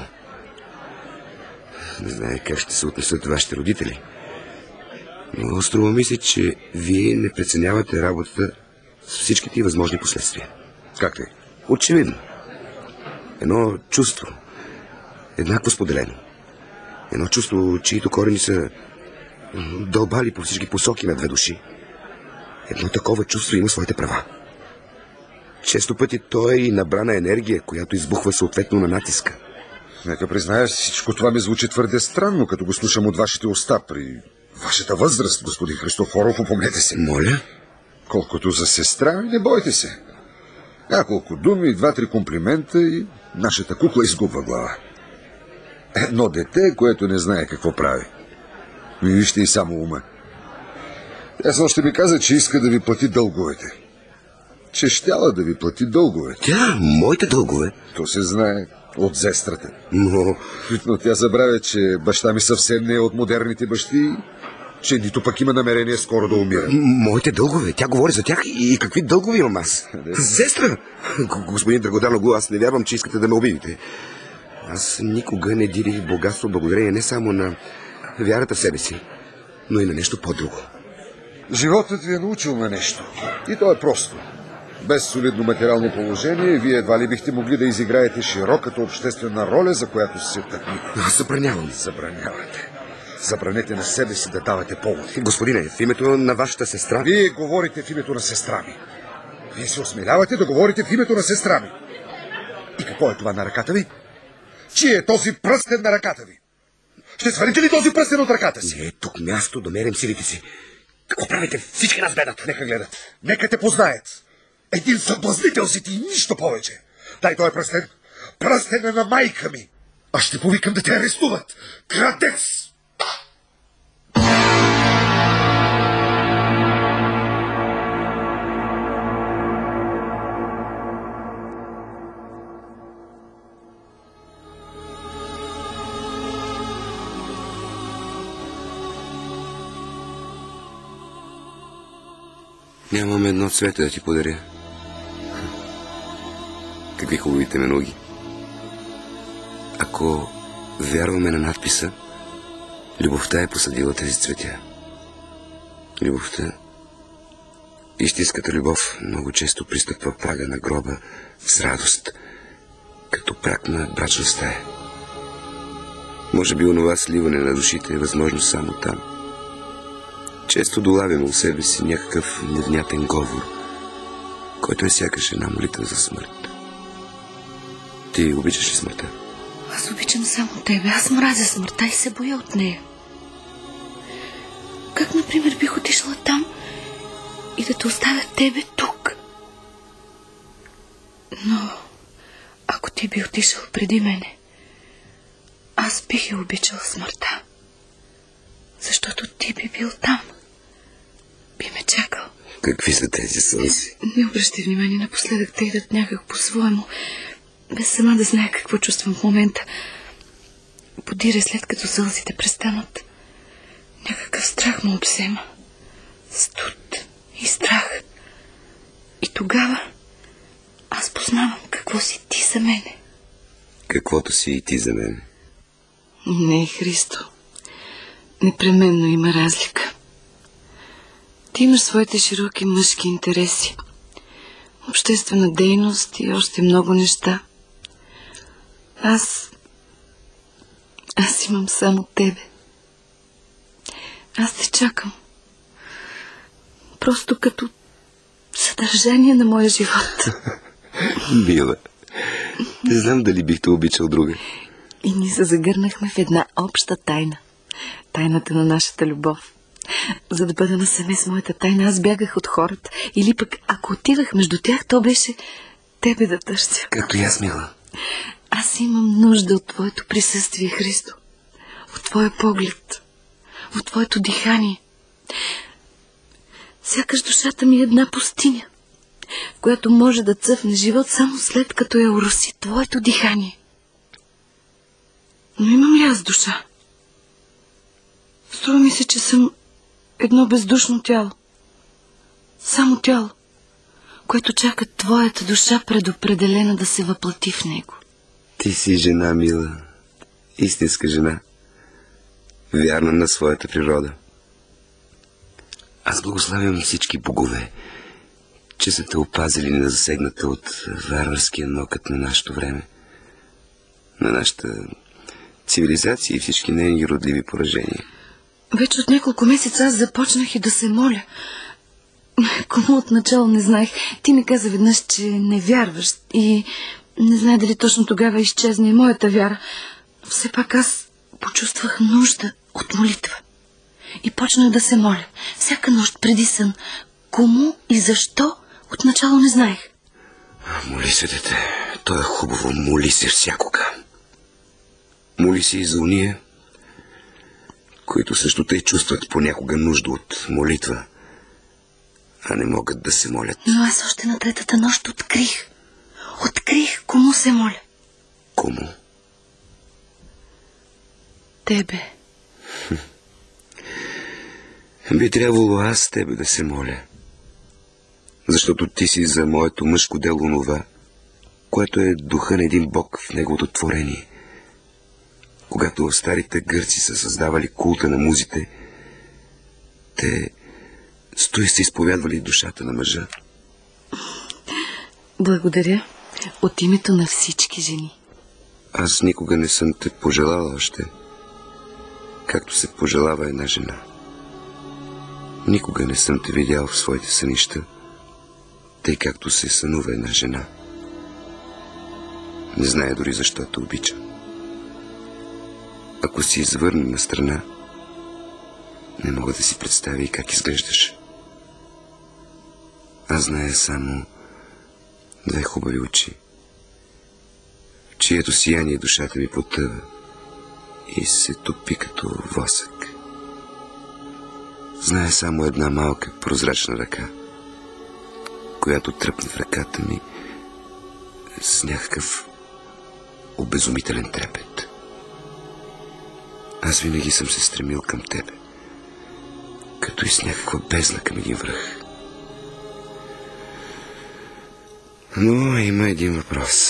Не знае как ще се отнесат вашите родители. Но струва ми се, че вие не преценявате работата с всичките възможни последствия. Как те? Очевидно. Едно чувство, еднакво споделено. Едно чувство, чието корени са дълбали по всички посоки на две души. Едно такова чувство има своите права. Често пъти то е и набрана енергия, която избухва съответно на натиска. Нека призная, всичко това ми звучи твърде странно, като го слушам от вашите уста при вашата възраст, господин Христофоров, опомнете се. Моля? Колкото за сестра ми, не бойте се. Няколко думи, два-три комплимента и нашата кукла изгубва глава. Едно дете, което не знае какво прави. Ми вижте и само ума. Тя още ми каза, че иска да ви плати дълговете. Че щяла да ви плати дълговете. Тя, моите дългове? То се знае от зестрата. Но... Но тя забравя, че баща ми съвсем не е от модерните бащи, че нито пък има намерение скоро да умира. Моите дългове? Тя говори за тях и какви дългове имам аз? Сестра! Господин Драгоданогло, аз не вярвам, че искате да ме обидите. Аз никога не дирих богатство благодарение не само на вярата в себе си, но и на нещо по-друго. Животът ви е научил на нещо. И то е просто. Без солидно материално положение, вие едва ли бихте могли да изиграете широката обществена роля, за която се тъкни. Аз забранявам. Забранявате. Забранете на себе си да давате поводи. Господине, в името на вашата сестра... Вие говорите в името на сестра ми. Вие се осмелявате да говорите в името на сестра ми. И какво е това на ръката ви? Чие е този пръстен на ръката ви? Ще свалите ли този пръстен от ръката си? Не е тук място да мерим силите си. Какво правите? Всички нас гледат. Нека гледат. Нека те познаят. Един съблазнител си ти и нищо повече. Дай той пръстен. Пръстена на майка ми. Аз ще повикам да те арестуват. Крадец! Нямам едно цвете да ти подаря. Какви хубавите ме ноги. Ако вярваме на надписа, любовта е посадила тези цветя. Любовта, истинската любов, много често пристъпва прага на гроба с радост, като праг на брачна стая. Може би онова сливане на душите е възможно само там. Често долавяме у себе си някакъв невнятен говор, който е сякаш една молитва за смърт. Ти обичаш ли смъртта? Аз обичам само тебе. Аз мразя смъртта и се боя от нея. Как, например, бих отишла там и да те оставя тебе тук? Но ако ти би отишъл преди мене, аз бих я обичала смъртта. Защото ти би бил там. Би ме чакал. Какви са тези сълзи? Не обръщай внимание, напоследък те идат някак по-своему, без сама да знае какво чувствам в момента. Подире след като сълзите престанат. Някакъв страх му обсема. Студ и страх. И тогава аз познавам какво си ти за мене. Каквото си и ти за мен. Не, Христо. Непременно има разлика. Ти имаш своите широки мъжки интереси, обществена дейност и още много неща. Аз... Аз имам само тебе. Аз те чакам. Просто като съдържание на моя живот. Мила, не знам дали бих те обичал друга. И ние се загърнахме в една обща тайна. Тайната на нашата любов. За да бъда насаме с моята тайна, аз бягах от хората. Или пък, ако отивах между тях, то беше тебе да търся. Както и аз, мила. Аз имам нужда от твоето присъствие, Христо. От твоя поглед. От твоето дихание. Сякаш душата ми е една пустиня, в която може да цъфне живот само след като я ороси твоето дихание. Но имам ли аз душа? Струва ми се, че съм едно бездушно тяло. Само тяло, което чака твоята душа предопределена да се въплати в него. Ти си жена, мила. Истинска жена. Вярна на своята природа. Аз благославям всички богове, че са те опазили незасегната от варварския нокът на нашето време, на нашата цивилизация и всички нейни родливи поражения. Вече от няколко месеца аз започнах и да се моля. Кому отначало не знаех. Ти ми каза веднъж, че не вярваш и не знае дали точно тогава изчезне и моята вяра. Все пак аз почувствах нужда от молитва. И почнах да се моля. Всяка нощ преди сън. Кому и защо отначало не знаех. Моли се, дете. То е хубаво. Моли се всякога. Моли се и за уния, които също тъй чувстват понякога нужда от молитва, а не могат да се молят. Но аз още на третата нощ открих. Открих кому се моля. Кому? Тебе. Би трябвало аз тебе да се моля, защото ти си за моето мъжко дело онова, което е духа на един бог в неговото творение. Когато старите гърци са създавали култа на музите, те стои са изповядвали душата на мъжа. Благодаря от името на всички жени. Аз никога не съм те пожелала още, както се пожелава една жена. Никога не съм те видял в своите сънища, тъй както се сънува една жена. Не зная дори защо те обичам. Ако си извърнем на страна, не мога да си представя и как изглеждаш. Аз зная само две хубави очи, в чието сияние душата ми потъва и се топи като восък. Зная само една малка прозрачна ръка, която тръпне в ръката ми с някакъв обезумителен трепет. Аз винаги съм се стремил към тебе, като и с някаква бездна към един връх. Но има един въпрос.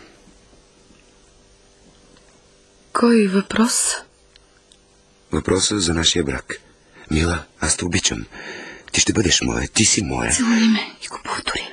Кой въпрос? Въпросът за нашия брак. Мила, аз те обичам. Ти ще бъдеш моя, ти си моя. Целуй ме и го повтори.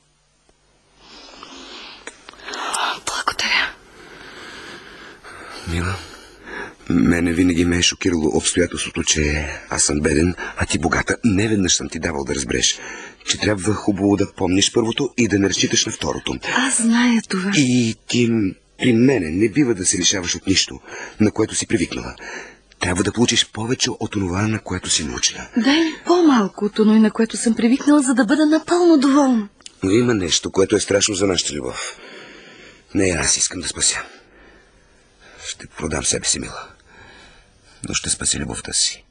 Благодаря. Мила, мене винаги ме е шокирало обстоятелството, че аз съм беден, а ти богата. Не веднъж съм ти давал да разбереш, че трябва хубаво да помниш първото и да не разчиташ на второто. Аз зная това. И ти при мене не бива да се лишаваш от нищо, на което си привикнала. Трябва да получиш повече от онова, на което си научила. Дай ми по-малко от оно, на което съм привикнала, за да бъда напълно доволна. Но има нещо, което е страшно за нашата любов. Не, аз искам да спася. Ще продам себе си, мила, но ще спася любовта си.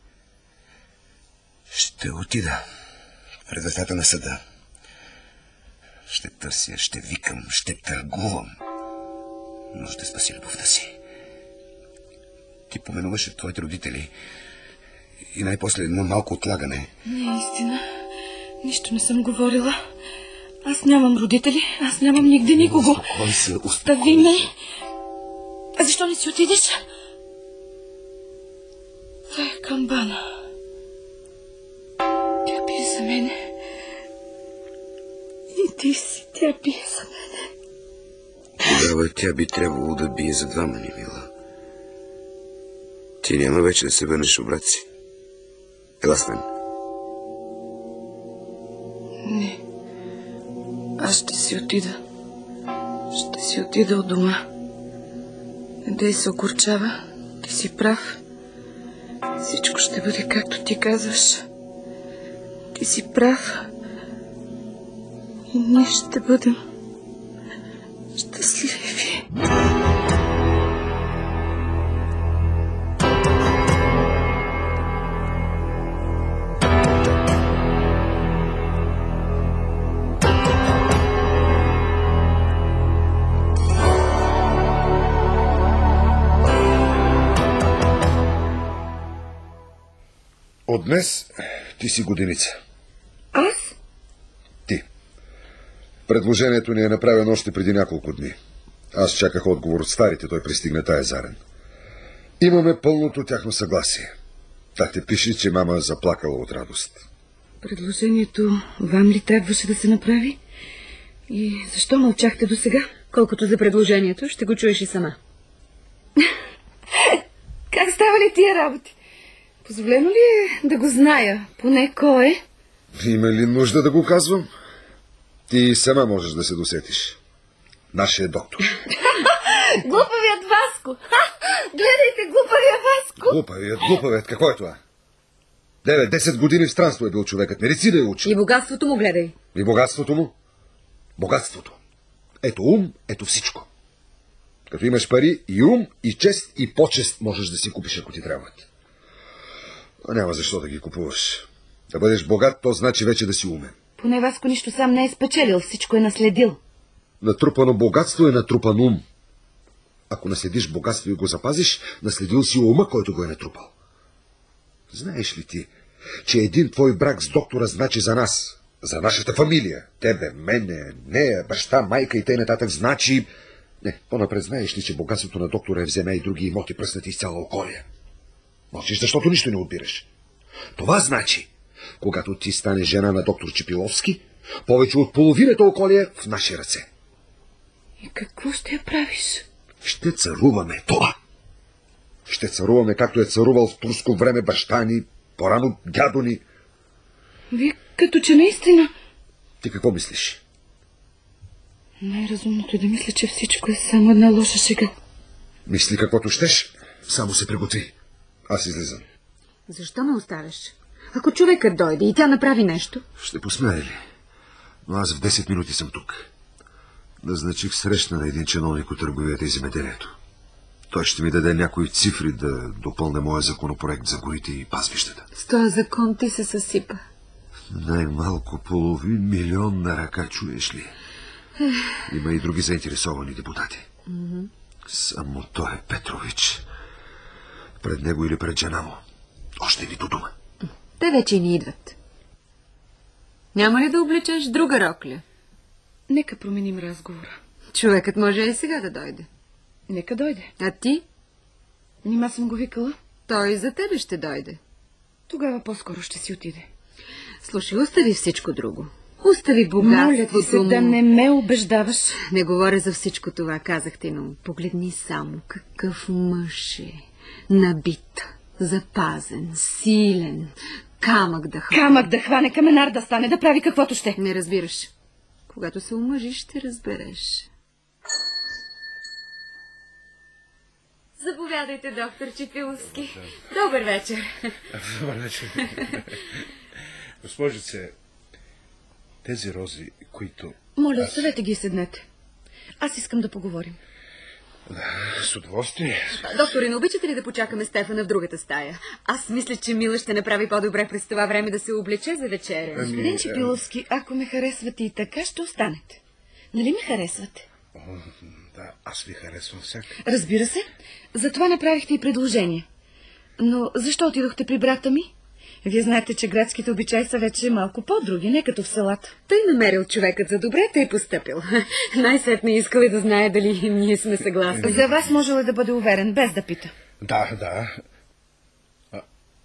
Ще отида пред вратата на съда. Ще търся, ще викам, ще търгувам, но ще спася любовта си. Ти поменуваше твоите родители И най-после едно малко отлагане. Не, истина. Нищо не съм говорила. Аз нямам родители, аз нямам нигде никого. Успокой се, успокой Остави ме. А защо не си отидеш? Това е камбана. Тя пие за мене. И ти си, тя пие за мене. Тогава тя би трябвало да бие за двама ни, мила. Ти няма вече да се върнеш обрат си. Ела с мен. Не. Аз ще си отида. Ще си отида от дома. Не дай се окорчава. Ти си прав. Всичко ще бъде както ти казваш. Ти си прав. И ние ще бъдем щастливи. От днес ти си годеница. Аз? Ти. Предложението ни е направено още преди няколко дни. Аз чаках отговор от старите, той пристигна тая зарен. Имаме пълното тяхно съгласие. Тахте пише, че мама е заплакала от радост. Предложението вам ли трябваше да се направи? И защо мълчахте до сега? Колкото за предложението, ще го чуеш и сама. Как става ли тия работи? Позволено ли е да го зная? Поне кой е? Има ли нужда да го казвам? Ти сама можеш да се досетиш. Нашия доктор. Глупавият Васко! Гледайте, глупавия Васко! Глупавият, глупавият, какво е това? Девет-десет години в странство е бил човекът. Медицина е учил. И богатството му гледай. И богатството му? Богатството. Ето ум, ето всичко. Като имаш пари и ум, и чест, и почест можеш да си купиш, ако ти трябват. А няма защо да ги купуваш. Да бъдеш богат, то значи вече да си умен. Поне Васко нищо сам не е спечелил, всичко е наследил. Натрупано богатство е натрупан ум. Ако наследиш богатство и го запазиш, наследил си ума, който го е натрупал. Знаеш ли ти, че един твой брак с доктора значи за нас, за нашата фамилия, тебе, мене, нея, баща, майка и т.н. значи... Не, по-напред знаеш ли, че богатството на доктора е в земя и други имоти пръснати из цяла околия? Мълчиш, защото нищо не отбираш. Това значи, когато ти станеш жена на доктор Чепиловски, повече от половината околия в наши ръце. И какво ще я правиш? Ще царуваме това. Ще царуваме, както е царувал в турско време баща ни, по-рано дядо ни. Вие като че наистина... Ти какво мислиш? Най-разумното е да мисля, че всичко е само една лоша шега. Мисли каквото щеш, само се приготви. Аз излизам. Защо ме оставяш? Ако човекът дойде и тя направи нещо... Ще посмее ли? Но аз в десет минути съм тук. Назначих срещна на един чиновник от търговията и земеделието. Той ще ми даде някои цифри да допълня моя законопроект за горите и пазвищата. С този закон ти се съсипа. Най-малко половин милион на ръка, чуеш ли? Има и други заинтересовани депутати. Mm-hmm. Само той е Петрович. Пред него или пред жена му. Още ви до дума. Те вече ни идват. Няма ли да облечеш друга рокля? Нека променим разговора. Човекът може и сега да дойде. Нека дойде. А ти? Нима съм го викала? Той за тебе ще дойде. Тогава по-скоро ще си отиде. Слушай, остави всичко друго. Остави богатството. Моля ти се да не ме убеждаваш. Не говоря за всичко това, казах ти, но погледни само какъв мъж е. Набит, запазен, силен, камък да хване. Камък да хване, каменар да стане, да прави каквото ще. Не разбираш. Когато се омъжиш, ще разбереш. Заповядайте, доктор Чепиловски. Добър вечер. Добър вечер. Госпожице, тези рози, които... Моля, оставете ги и седнете. Аз искам да поговорим. Да, с удоволствие. Докторе, не обичате ли да почакаме Стефана в другата стая? Аз мисля, че Мила ще направи по-добре през това време да се облече за вечеря. Ами, Господин Чепиловски, ако ме харесвате и така, ще останете. Нали ме харесвате? О, да, аз ви харесвам всяка. Разбира се. Затова направихте и предложение. Но защо отидохте при брата ми? Вие знаете, че градските обичаи са вече малко по-други, не като в селата. Той намерил човекът за добре, тъй постъпил. Най-сетне искал и да знае дали ние сме съгласни. За вас може ли да бъде уверен, без да пита? Да, да. А...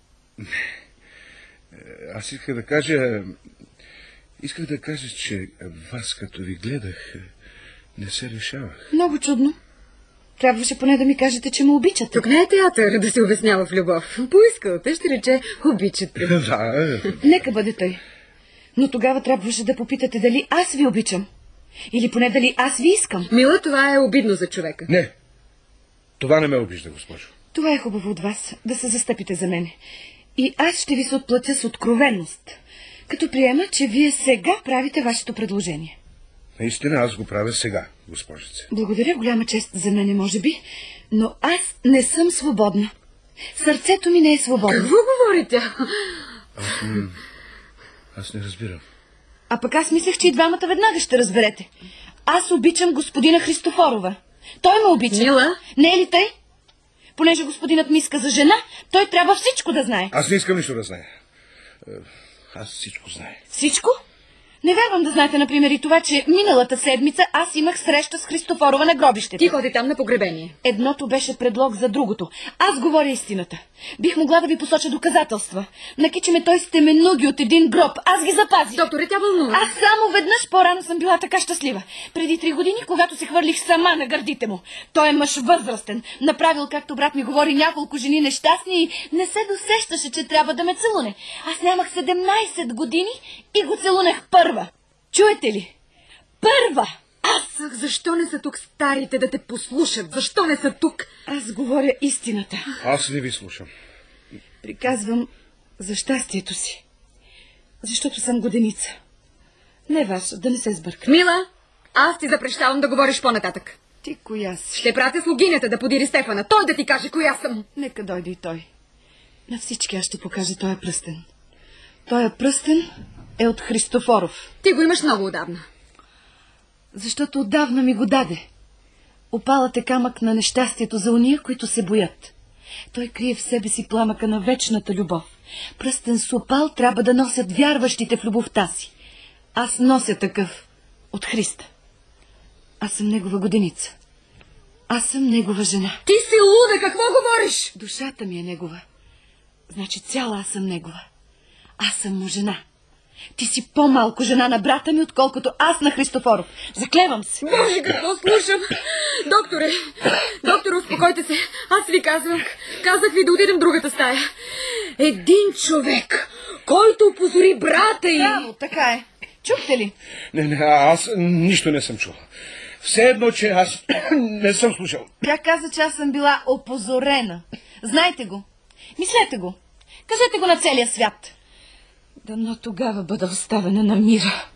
Аз исках да кажа... Исках да кажа, че вас, като ви гледах, не се решавах. Много чудно. Трябваше поне да ми кажете, че ме обичате. Тук не е театър да се обяснява в любов. Поискате, ще рече обичате. Да. Нека бъде тъй. Но тогава трябваше да попитате дали аз ви обичам. Или поне дали аз ви искам. Мила, това е обидно за човека. Не. Това не ме обижда, госпожо. Това е хубаво от вас, да се застъпите за мене. И аз ще ви се отплатя с откровеност, като приема, че вие сега правите вашето предложение. Наистина, аз го правя сега, госпожице. Благодаря, голяма чест за мене, може би, но аз не съм свободна. Сърцето ми не е свободно. Какво говорите? Аз не, аз не разбирам. А пък аз мислех, че и двамата веднага ще разберете. Аз обичам господина Христофорова. Той ме обича. Мила? Не е ли тъй? Понеже господинът ми иска за жена, той трябва всичко да знае. Аз не искам нищо да знае. Аз всичко знае. Всичко? Не вярвам да знаете, например, и това, че миналата седмица аз имах среща с Христофорова на гробището. Ти ходи там на погребение. Едното беше предлог за другото. Аз говоря истината. Бих могла да ви посоча доказателства. Накичиме той сте менуги от един гроб. Аз ги запазих. Докторе, тя вълнува. Аз само веднъж по-рано съм била така щастлива. Преди три години, когато се хвърлих сама на гърдите му. Той е мъж възрастен. Направил, както брат ми говори, няколко жени нещастни и не се досещаше, че трябва да ме целуне. Аз нямах седемнайсет години и го целунах първа. Чуете ли? Първа! Аз, защо не са тук старите да те послушат? Защо не са тук? Аз говоря истината. Аз не ви слушам. Приказвам за щастието си. Защото съм годеница. Не ваша, да не се сбърка. Мила, аз ти запрещавам да говориш по-нататък. Ти коя си? Ще пратя слугинята да подири Стефана. Той да ти каже коя съм. Нека дойде и той. На всички аз ще покажа този пръстен. Той пръстен е от Христофоров. Ти го имаш много отдавна. Защото отдавна ми го даде. Опалът е камък на нещастието за уния, които се боят. Той крие в себе си пламъка на вечната любов. Пръстен с опал трябва да носят вярващите в любовта си. Аз нося такъв от Христа. Аз съм негова годеница. Аз съм негова жена. Ти си луда, какво говориш? Душата ми е негова. Значи цяла аз съм негова. Аз съм му жена. Ти си по-малко жена на брата ми, отколкото аз на Христофоров. Заклевам се. Боже, какво слушам? Докторе, доктор, успокойте се. Аз ви казвах, казах ви да отидем в другата стая. Един човек, който опозори брата й. Браво, така е. Чухте ли? Не, не, аз нищо не съм чул. Все едно, че аз не съм слушал. Тя каза, че аз съм била опозорена. Знайте го. Мислете го. Кажете го на целия свят. Дано тогава бъда оставена на мира.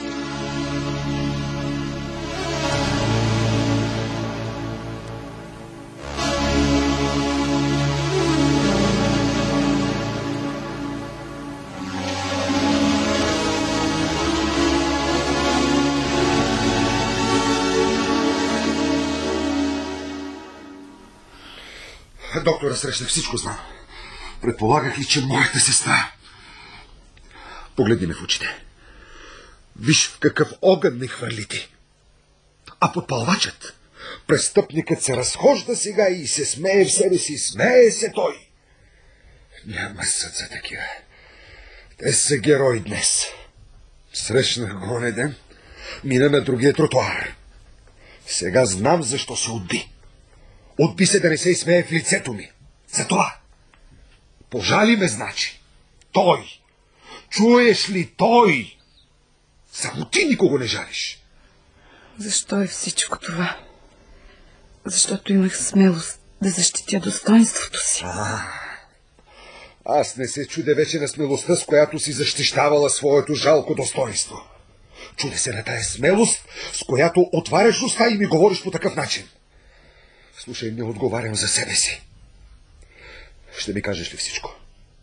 Доктора срещнах, всичко знам. Предполагах и, че моята сестра... Погледни ме в очите. Виж в какъв огън ме хвърли ти. А подпалвачът, престъпникът се разхожда сега и се смее в себе си. Смее се той. Няма съд за такива. Те са герои днес. Срещнах го онзи ден. Мина на другия тротуар. Сега знам защо се отби. Отби се да не се изсмее в лицето ми. За това. Пожали ме, значи. Той. Чуеш ли, той? Само ти никого не жалиш. Защо е всичко това? Защото имах смелост да защитя достоинството си. А, аз не се чудя вече на смелостта, с която си защищавала своето жалко достоинство. Чудя се на тая смелост, с която отваряш уста и ми говориш по такъв начин. Слушай, не отговарям за себе си. Ще ми кажеш ли всичко?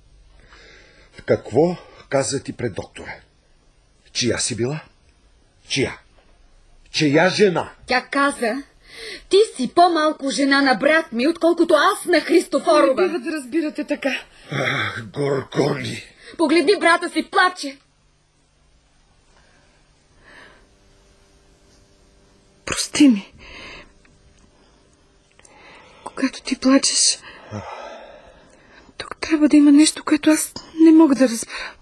Какво каза ти пред доктора? Чия си била? Чия? Чия жена? Тя каза, Ти си по-малко жена на брат ми, отколкото аз на Христофорова. Не бива да разбирате така. Ах, горкони! Погледни брата си, плаче. Прости ми. Когато ти плачеш, тук трябва да има нещо, което аз не мога да разбера.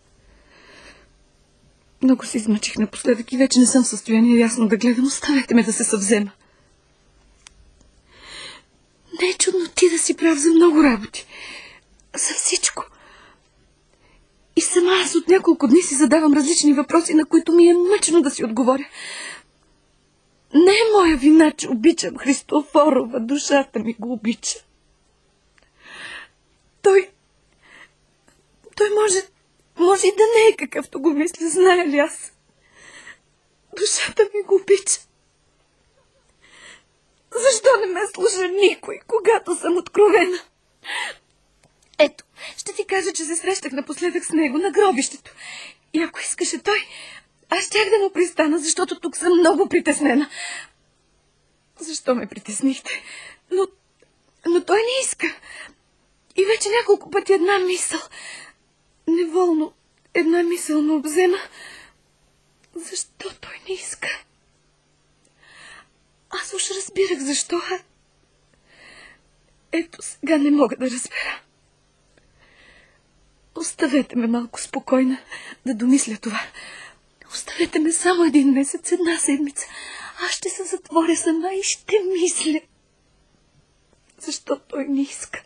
Много се измъчих напоследък и вече не съм в състояние ясно да гледам. Оставете ме да се съвзема. Не е чудно ти да си прав за много работи. За всичко. И сама аз от няколко дни си задавам различни въпроси, на които ми е мъчно да си отговоря. Не е моя вина, че обичам Христофорова. Душата ми го обича. Той... Той може... Може и да не е какъвто го мисля, знае ли аз. Душата ми го обича. Защо не ме слуша никой, когато съм откровена? Ето, ще ти кажа, че се срещах напоследък с него на гробището. И ако искаше той, аз щях да му пристана, защото тук съм много притеснена. Защо ме притеснихте? Но, но той не иска. И вече няколко пъти една мисъл... Неволно една мисъл ме обзема. Защо той не иска? Аз уж разбирах защо. А... Ето сега не мога да разбера. Оставете ме малко спокойна да домисля това. Оставете ме само един месец, една седмица. Аз ще се затворя сама и ще мисля. Защо той не иска?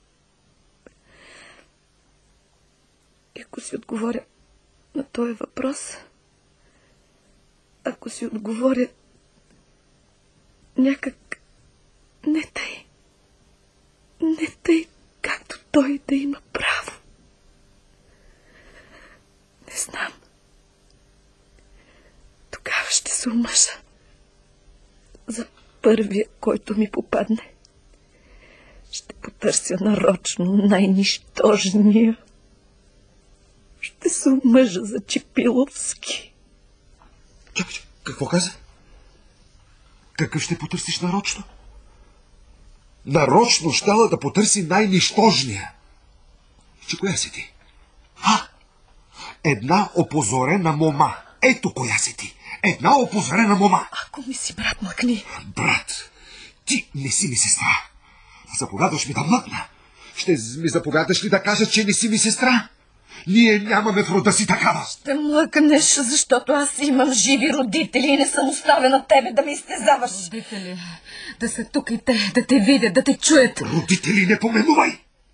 И ако си отговоря на този въпрос, ако си отговоря някак не тъй, не тъй, както той да има право. Не знам. Тогава ще се омъжа за първия, който ми попадне. Ще потърся нарочно най-нищожния. Ще се омъжа за Чепиловски. Чакай, какво каза? Какъв ще потърсиш нарочно? Нарочно щала да потърси най-нищожния. Че коя си ти? А? Една опозорена мома. Ето коя си ти. Една опозорена мома. Ако ми си брат, млъкни. Брат, ти не си ми сестра. Заповядаш ми да млъкна. Ще ми заповядаш ли да кажа, че не си ми сестра? Ние нямаме в рода си такава. Ще млъкнеш, защото аз имам живи родители и не съм оставена тебе да ми изтезаваш. Родители, да са тук и те, да те видят, да те чуят. Родители, не поменувай!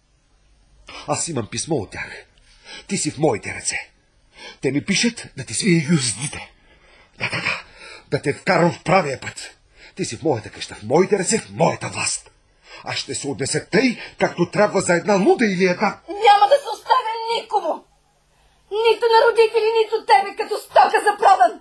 Аз имам писмо от тях. Ти си в моите ръце. Те ми пишат да ти свия юздите. Да, да, да. Да те вкарам в правия път. Ти си в моята къща, в моите ръце, в моята власт. Аз ще се отнеса тъй, както трябва за една луда или една... Няма да се оставя никому! Нито на родители, нито тебе, като стока за продан!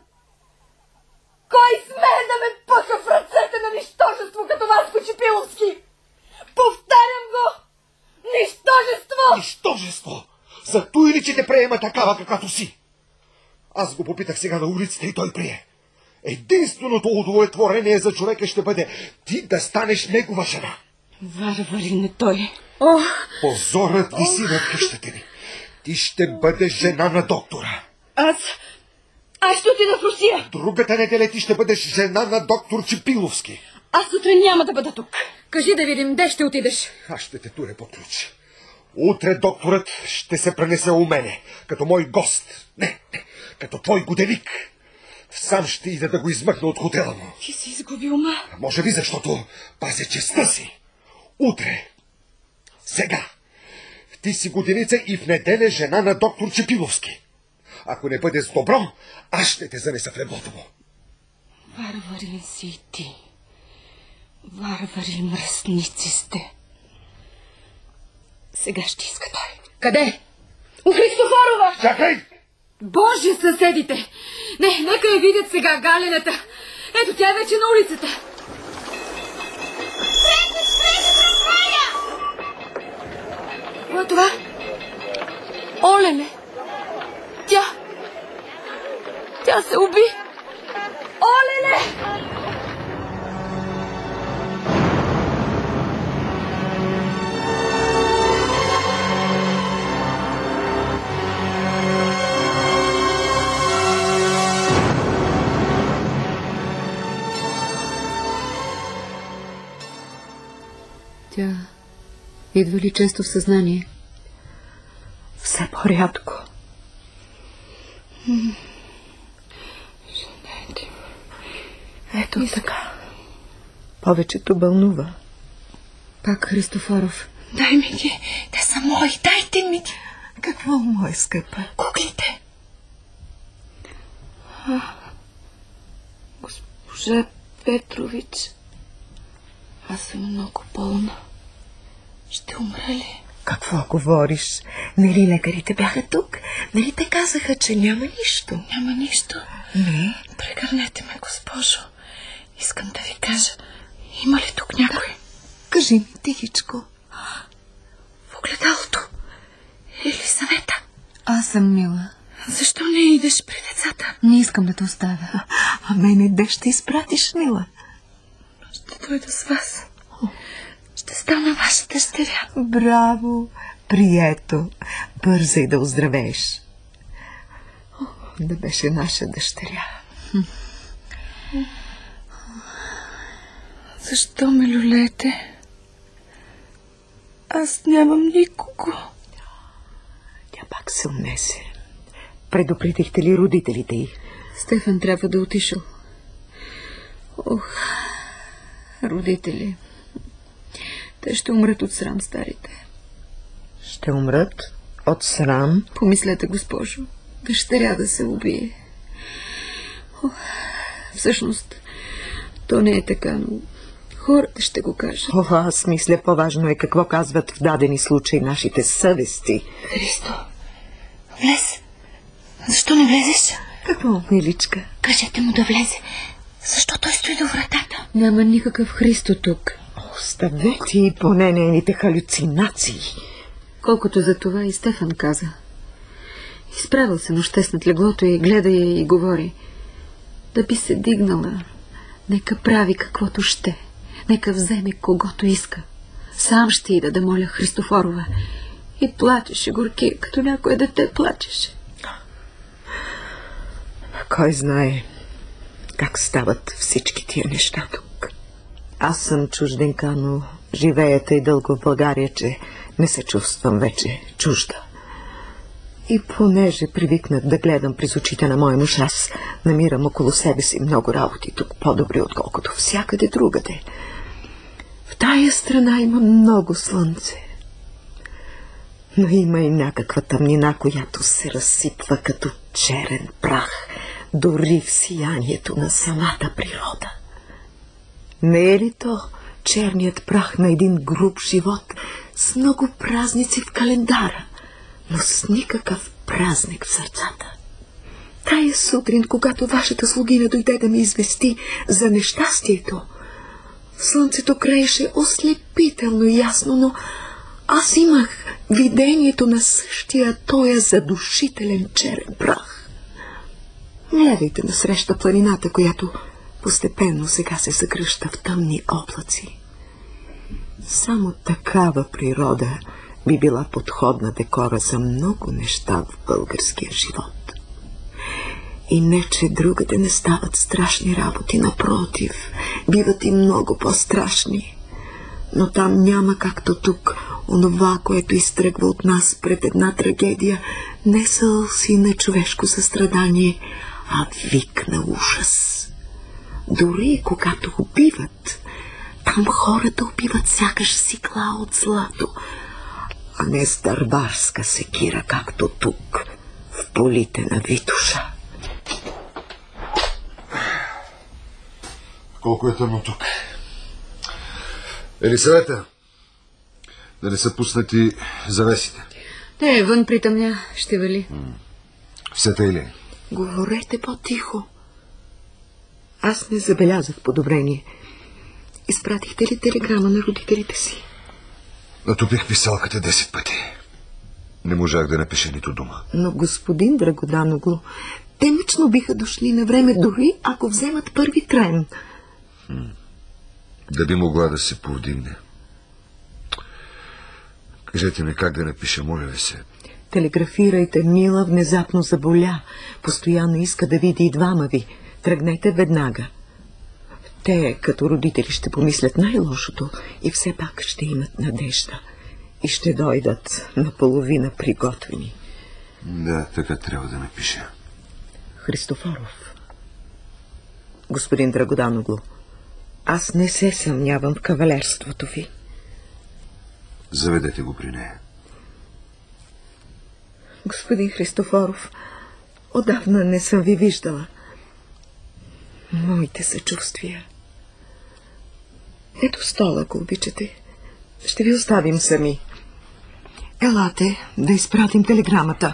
Кой смее да ме пъха в ръцете на нищожество, като Васко Чепиловски? Повтарям го! Нищожество! Нищожество! За той ли, че те приема такава, каквато си? Аз го попитах сега на улицата и той прие. Единственото удовлетворение за човека ще бъде ти да станеш негова жена. Варвари, не той. О! Позорът виси над къщата ни. Ти ще бъдеш жена на доктора. Аз... Аз ще отида в Русия. Другата неделя ти ще бъдеш жена на доктор Чепиловски. Аз утре няма да бъда тук. Кажи да видим, де ще отидеш? Аз ще те туря по ключ. Утре докторът ще се пренесе у мене, като мой гост. Не, не, като твой годеник. Сам ще ида да го измъкна от хотела му. Ти си изгубил ума. Може би, защото пазя честта си. Утре. Сега. Ти си годеница и в неделя жена на доктор Чепиловски. Ако не бъде с добро, аз ще те занеса в леглото му. Варварин си и ти. Варвари мръсници сте. Сега ще иска той. Къде? У Христофорова! Чакай! Боже, съседите! Не, нека я видят сега галената. Ето, тя е вече на улицата. Спрете, спрете, разваля! Какво е това? Олене! Тя... Тя се уби! Олене! Идва ли често в съзнание? Все по-рядко. Ето така. Повечето бълнува. Пак Христофоров. Дай ми ги. Те са мои. Дайте ми ги. Какво, моя скъпа? Куклите. А, госпожа Петрович, аз съм много болна. Ще умра ли? Какво говориш? Нали лекарите бяха тук? Нали те казаха, че няма нищо? Няма нищо. Не. Прегърнете ме, госпожо. Искам да ви кажа, има ли тук някой? Да. Кажи ми тихичко. В огледалото. Елисавета. Аз съм Мила. Защо не идеш при децата? Не искам да те оставя. А мене де ще изпратиш, Мила? Ще дойда с вас. Ще стана ваша дъщеря. Браво! Прието! Бързай да оздравееш. О, да беше наша дъщеря. Защо ме люлеете? Аз нямам никого. Тя пак се унесе. Предупредихте ли родителите й? Стефан трябва да отишъл. Ох, родители. Те ще умрат от срам, старите. Ще умрат от срам? Помислете, госпожо. Дъщеря да се убие. Ох, всъщност, то не е така, но хората ще го кажат. О, аз мисля, по-важно е какво казват в дадени случаи нашите съвести. Христо, влез. Защо не влезеш? Какво, миличка? Кажете му да влезе. Защо той стои до вратата? Няма никакъв Христо тук. Оставете и поне нейните халюцинации. Колкото за това и Стефан каза. Изправил се нощес над леглото и гледа я и говори. Да би се дигнала. Нека прави каквото ще. Нека вземе когото иска. Сам ще ида да моля Христофорова. И плачеше горки, като някое дете плачеше. Кой знае как стават всички тия неща тук. Аз съм чужденка, но живея тъй дълго в България, че не се чувствам вече чужда. И понеже привикнах да гледам през очите на моя мъж, аз намирам около себе си много работи тук, по-добри, отколкото всякъде другаде. В тая страна има много слънце, но има и някаква тъмнина, която се разсипва като черен прах, дори в сиянието на самата природа. Не е ли то черният прах на един груб живот с много празници в календара, но с никакъв празник в сърцата? Тая сутрин, когато вашата слугиня дойде да ми извести за нещастието, слънцето грееше ослепително ясно, но аз имах видението на същия тоя задушителен черен прах. Гледайте насреща планината, която постепенно сега се загръща в тъмни облаци. Само такава природа би била подходна декора за много неща в българския живот. И не, че другаде не стават страшни работи, напротив, биват и много по-страшни. Но там няма, както тук, онова, което изтръгва от нас пред една трагедия, не сълзи на човешко състрадание, а вик на ужас. Дори когато убиват, там хората убиват сякаш сикла от злато, а не с дърбарска секира, както тук, в полите на Витоша. Колко е тъмно тук. Елисавета, да не са пуснати завесите. Не, вън притъмня, ще вали. Все тъй ли? Говорете по-тихо. Аз не забелязах подобрение. Изпратихте ли телеграма на родителите си? Натопих писалката десет пъти. Не можах да напиша нито дума. Но, господин Драгоданогло, те лично биха дошли на време, дори ако вземат първи трен. Хм. Да би могла да се повдигне. Кажете ми как да напиша, моля ви се. Телеграфирайте, Мила внезапно заболя. Постоянно иска да види и двама ви. Тръгнете веднага. Те, като родители, ще помислят най-лошото и все пак ще имат надежда. и ще дойдат наполовина приготвени. Да, така трябва да напиша. Христофоров. Господин Драгоданоглу, аз не се съмнявам в кавалерството ви. Заведете го при нея. Господин Христофоров, отдавна не съм ви виждала. Моите съчувствия. Ето стола, ако обичате. Ще ви оставим сами. Елате да изпратим телеграмата.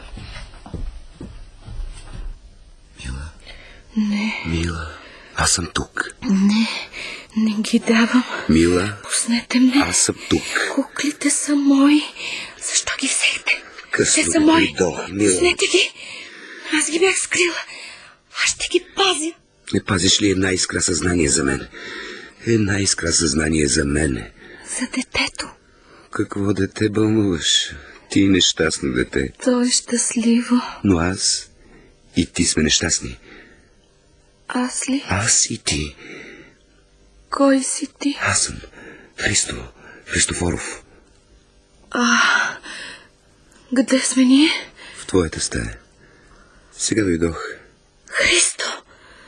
Мила. Не. Мила, аз съм тук. Не, не ги давам. Мила. Пуснете ме. Аз съм тук. Куклите са мои. Защо ги взехте? Късно Те са мои. Дойдох, Мила. Пуснете ги. Аз ги бях скрила. Аз ще ги пазя. Не пазиш ли една искра съзнание за мен? Една искра съзнание за мене. За детето. Какво дете бълнуваш? Ти нещастно дете. То е щастливо. Но аз и ти сме нещастни. Аз ли? Аз и ти. Кой си ти? Аз съм Христо, Христофоров. А, къде сме ние? В твоята стая. Сега дойдох. Христо!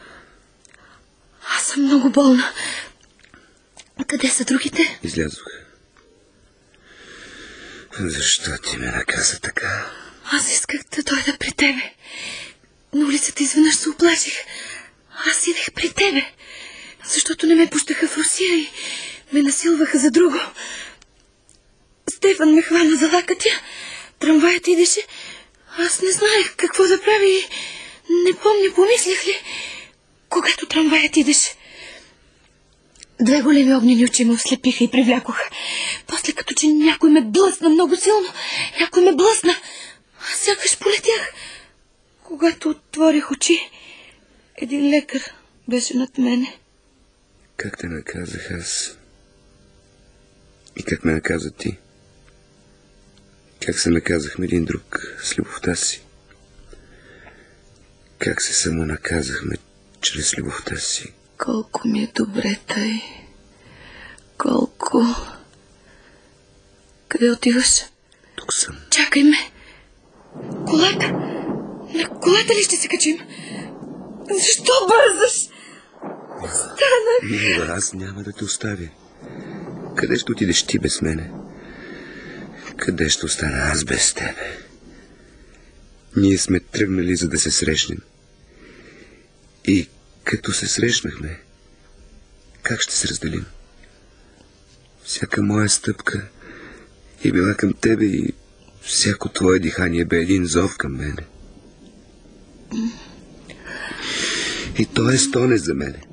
Аз съм много болна. Къде са другите? Излязох. Защо ти ме наказа така? Аз исках да дойда при тебе. На улицата изведнъж се оплаших. Аз идех при тебе, защото не ме пущаха в Русия и ме насилваха за друго. Стефан ме хвана за лакътя. Трамваят идеше. Аз не знаех какво да правя и не помня, помислих ли, когато трамваят идеше. Две големи огнени очи ме ослепиха и привлякоха. После като че някой ме блъсна много силно. Някой ме блъсна. Аз сякаш полетях. Когато отворих очи, един лекар беше над мене. Как те наказах аз? И как ме наказа ти? Как се наказахме един друг с любовта си? Как се само наказахме чрез любовта си? Колко ми е добре тъй. Колко... Къде отиваш? Тук съм. Чакай ме. Колата? На колата ли ще се качим? Защо бързаш? Станах. Мила, аз няма да те оставя. Къде ще отидеш ти без мене? Къде ще остана аз без тебе? Ние сме тръгнали, за да се срещнем. И като се срещнахме, как ще се разделим? Всяка моя стъпка е била към тебе и всяко твое дихание бе един зов към мене. И то е стоне за мене.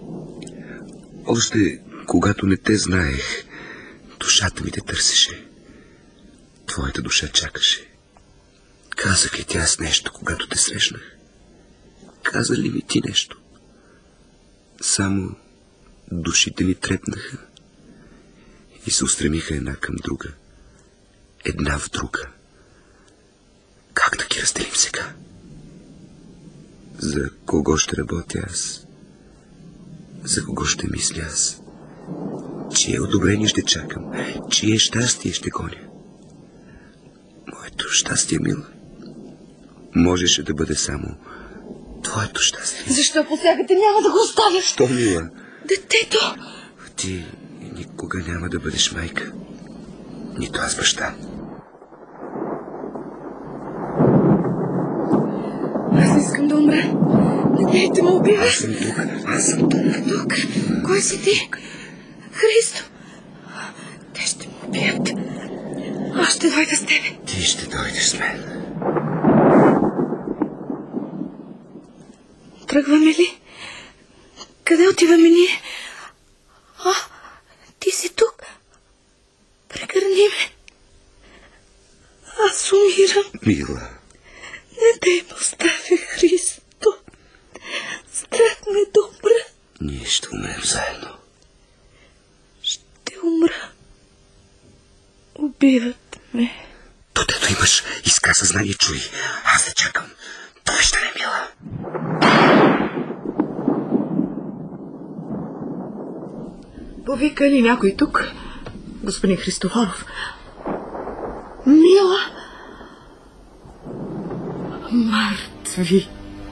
Още когато не те знаех, душата ми те търсеше. Твоята душа чакаше. Казах ли ти аз нещо, когато те срещнах? Каза ли ми ти нещо? Само душите ни трепнаха и се устремиха една към друга. Една в друга. Как да ги разделим сега? За кого ще работя аз? За кого ще мисля аз? Чие одобрение ще чакам? Чие щастие ще гоня? Моето щастие, Мила, можеше да бъде само твоето щастие. Защо посягате? Няма да го оставя. Що, Мила? Детето. Ти никога няма да бъдеш майка. Нито аз баща. Аз не искам да умра. Не дейте ме убиваш. Аз съм тук. Аз съм тук. Тук? Кой си ти? Христо. Те ще ме убият. Аз ще дойда с тебе. Ти ще дойдеш с мен. Тръгваме ли? Къде отиваме ние? А, ти си тук. Прегърни ме. Аз умирам. Мила. Не дей ме остави, Христо. Страх ме да умра. Ние ще умрем заедно. Ще умра. Убиват ме. Тотето имаш искра съзнание, чуй. Аз те чакам. Той ще не, Мила. Повика ли някой тук? Господин Христофоров. Мила! Мъртви!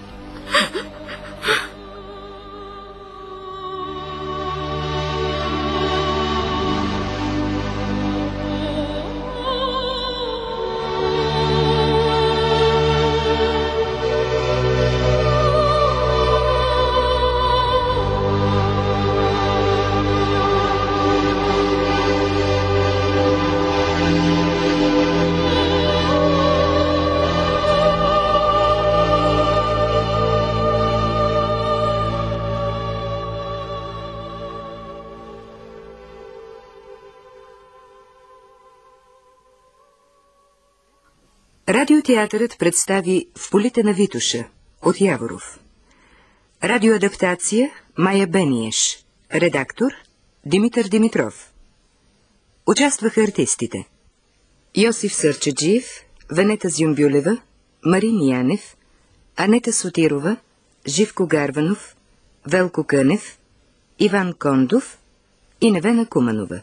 Радиотеатърът представи В полите на Витоша от Яворов. Радиоадаптация Майя Бениеш. Редактор Димитър Димитров. Участваха артистите: Йосиф Сърчеджиев, Венета Зюмбюлева, Марин Янев, Анета Сотирова, Живко Гарванов, Велко Кънев, Иван Кондов и Невена Куманова.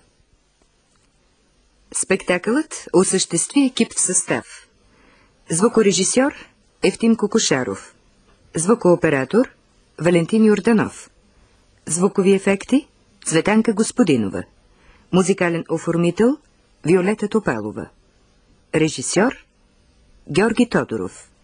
Спектакълът осъществи екип в състав: звукорежисьор Евтим Кокошаров, звукооператор Валентин Йорданов, звукови ефекти Цветанка Господинова, музикален оформител Виолета Топалова, режисьор Георги Тодоров.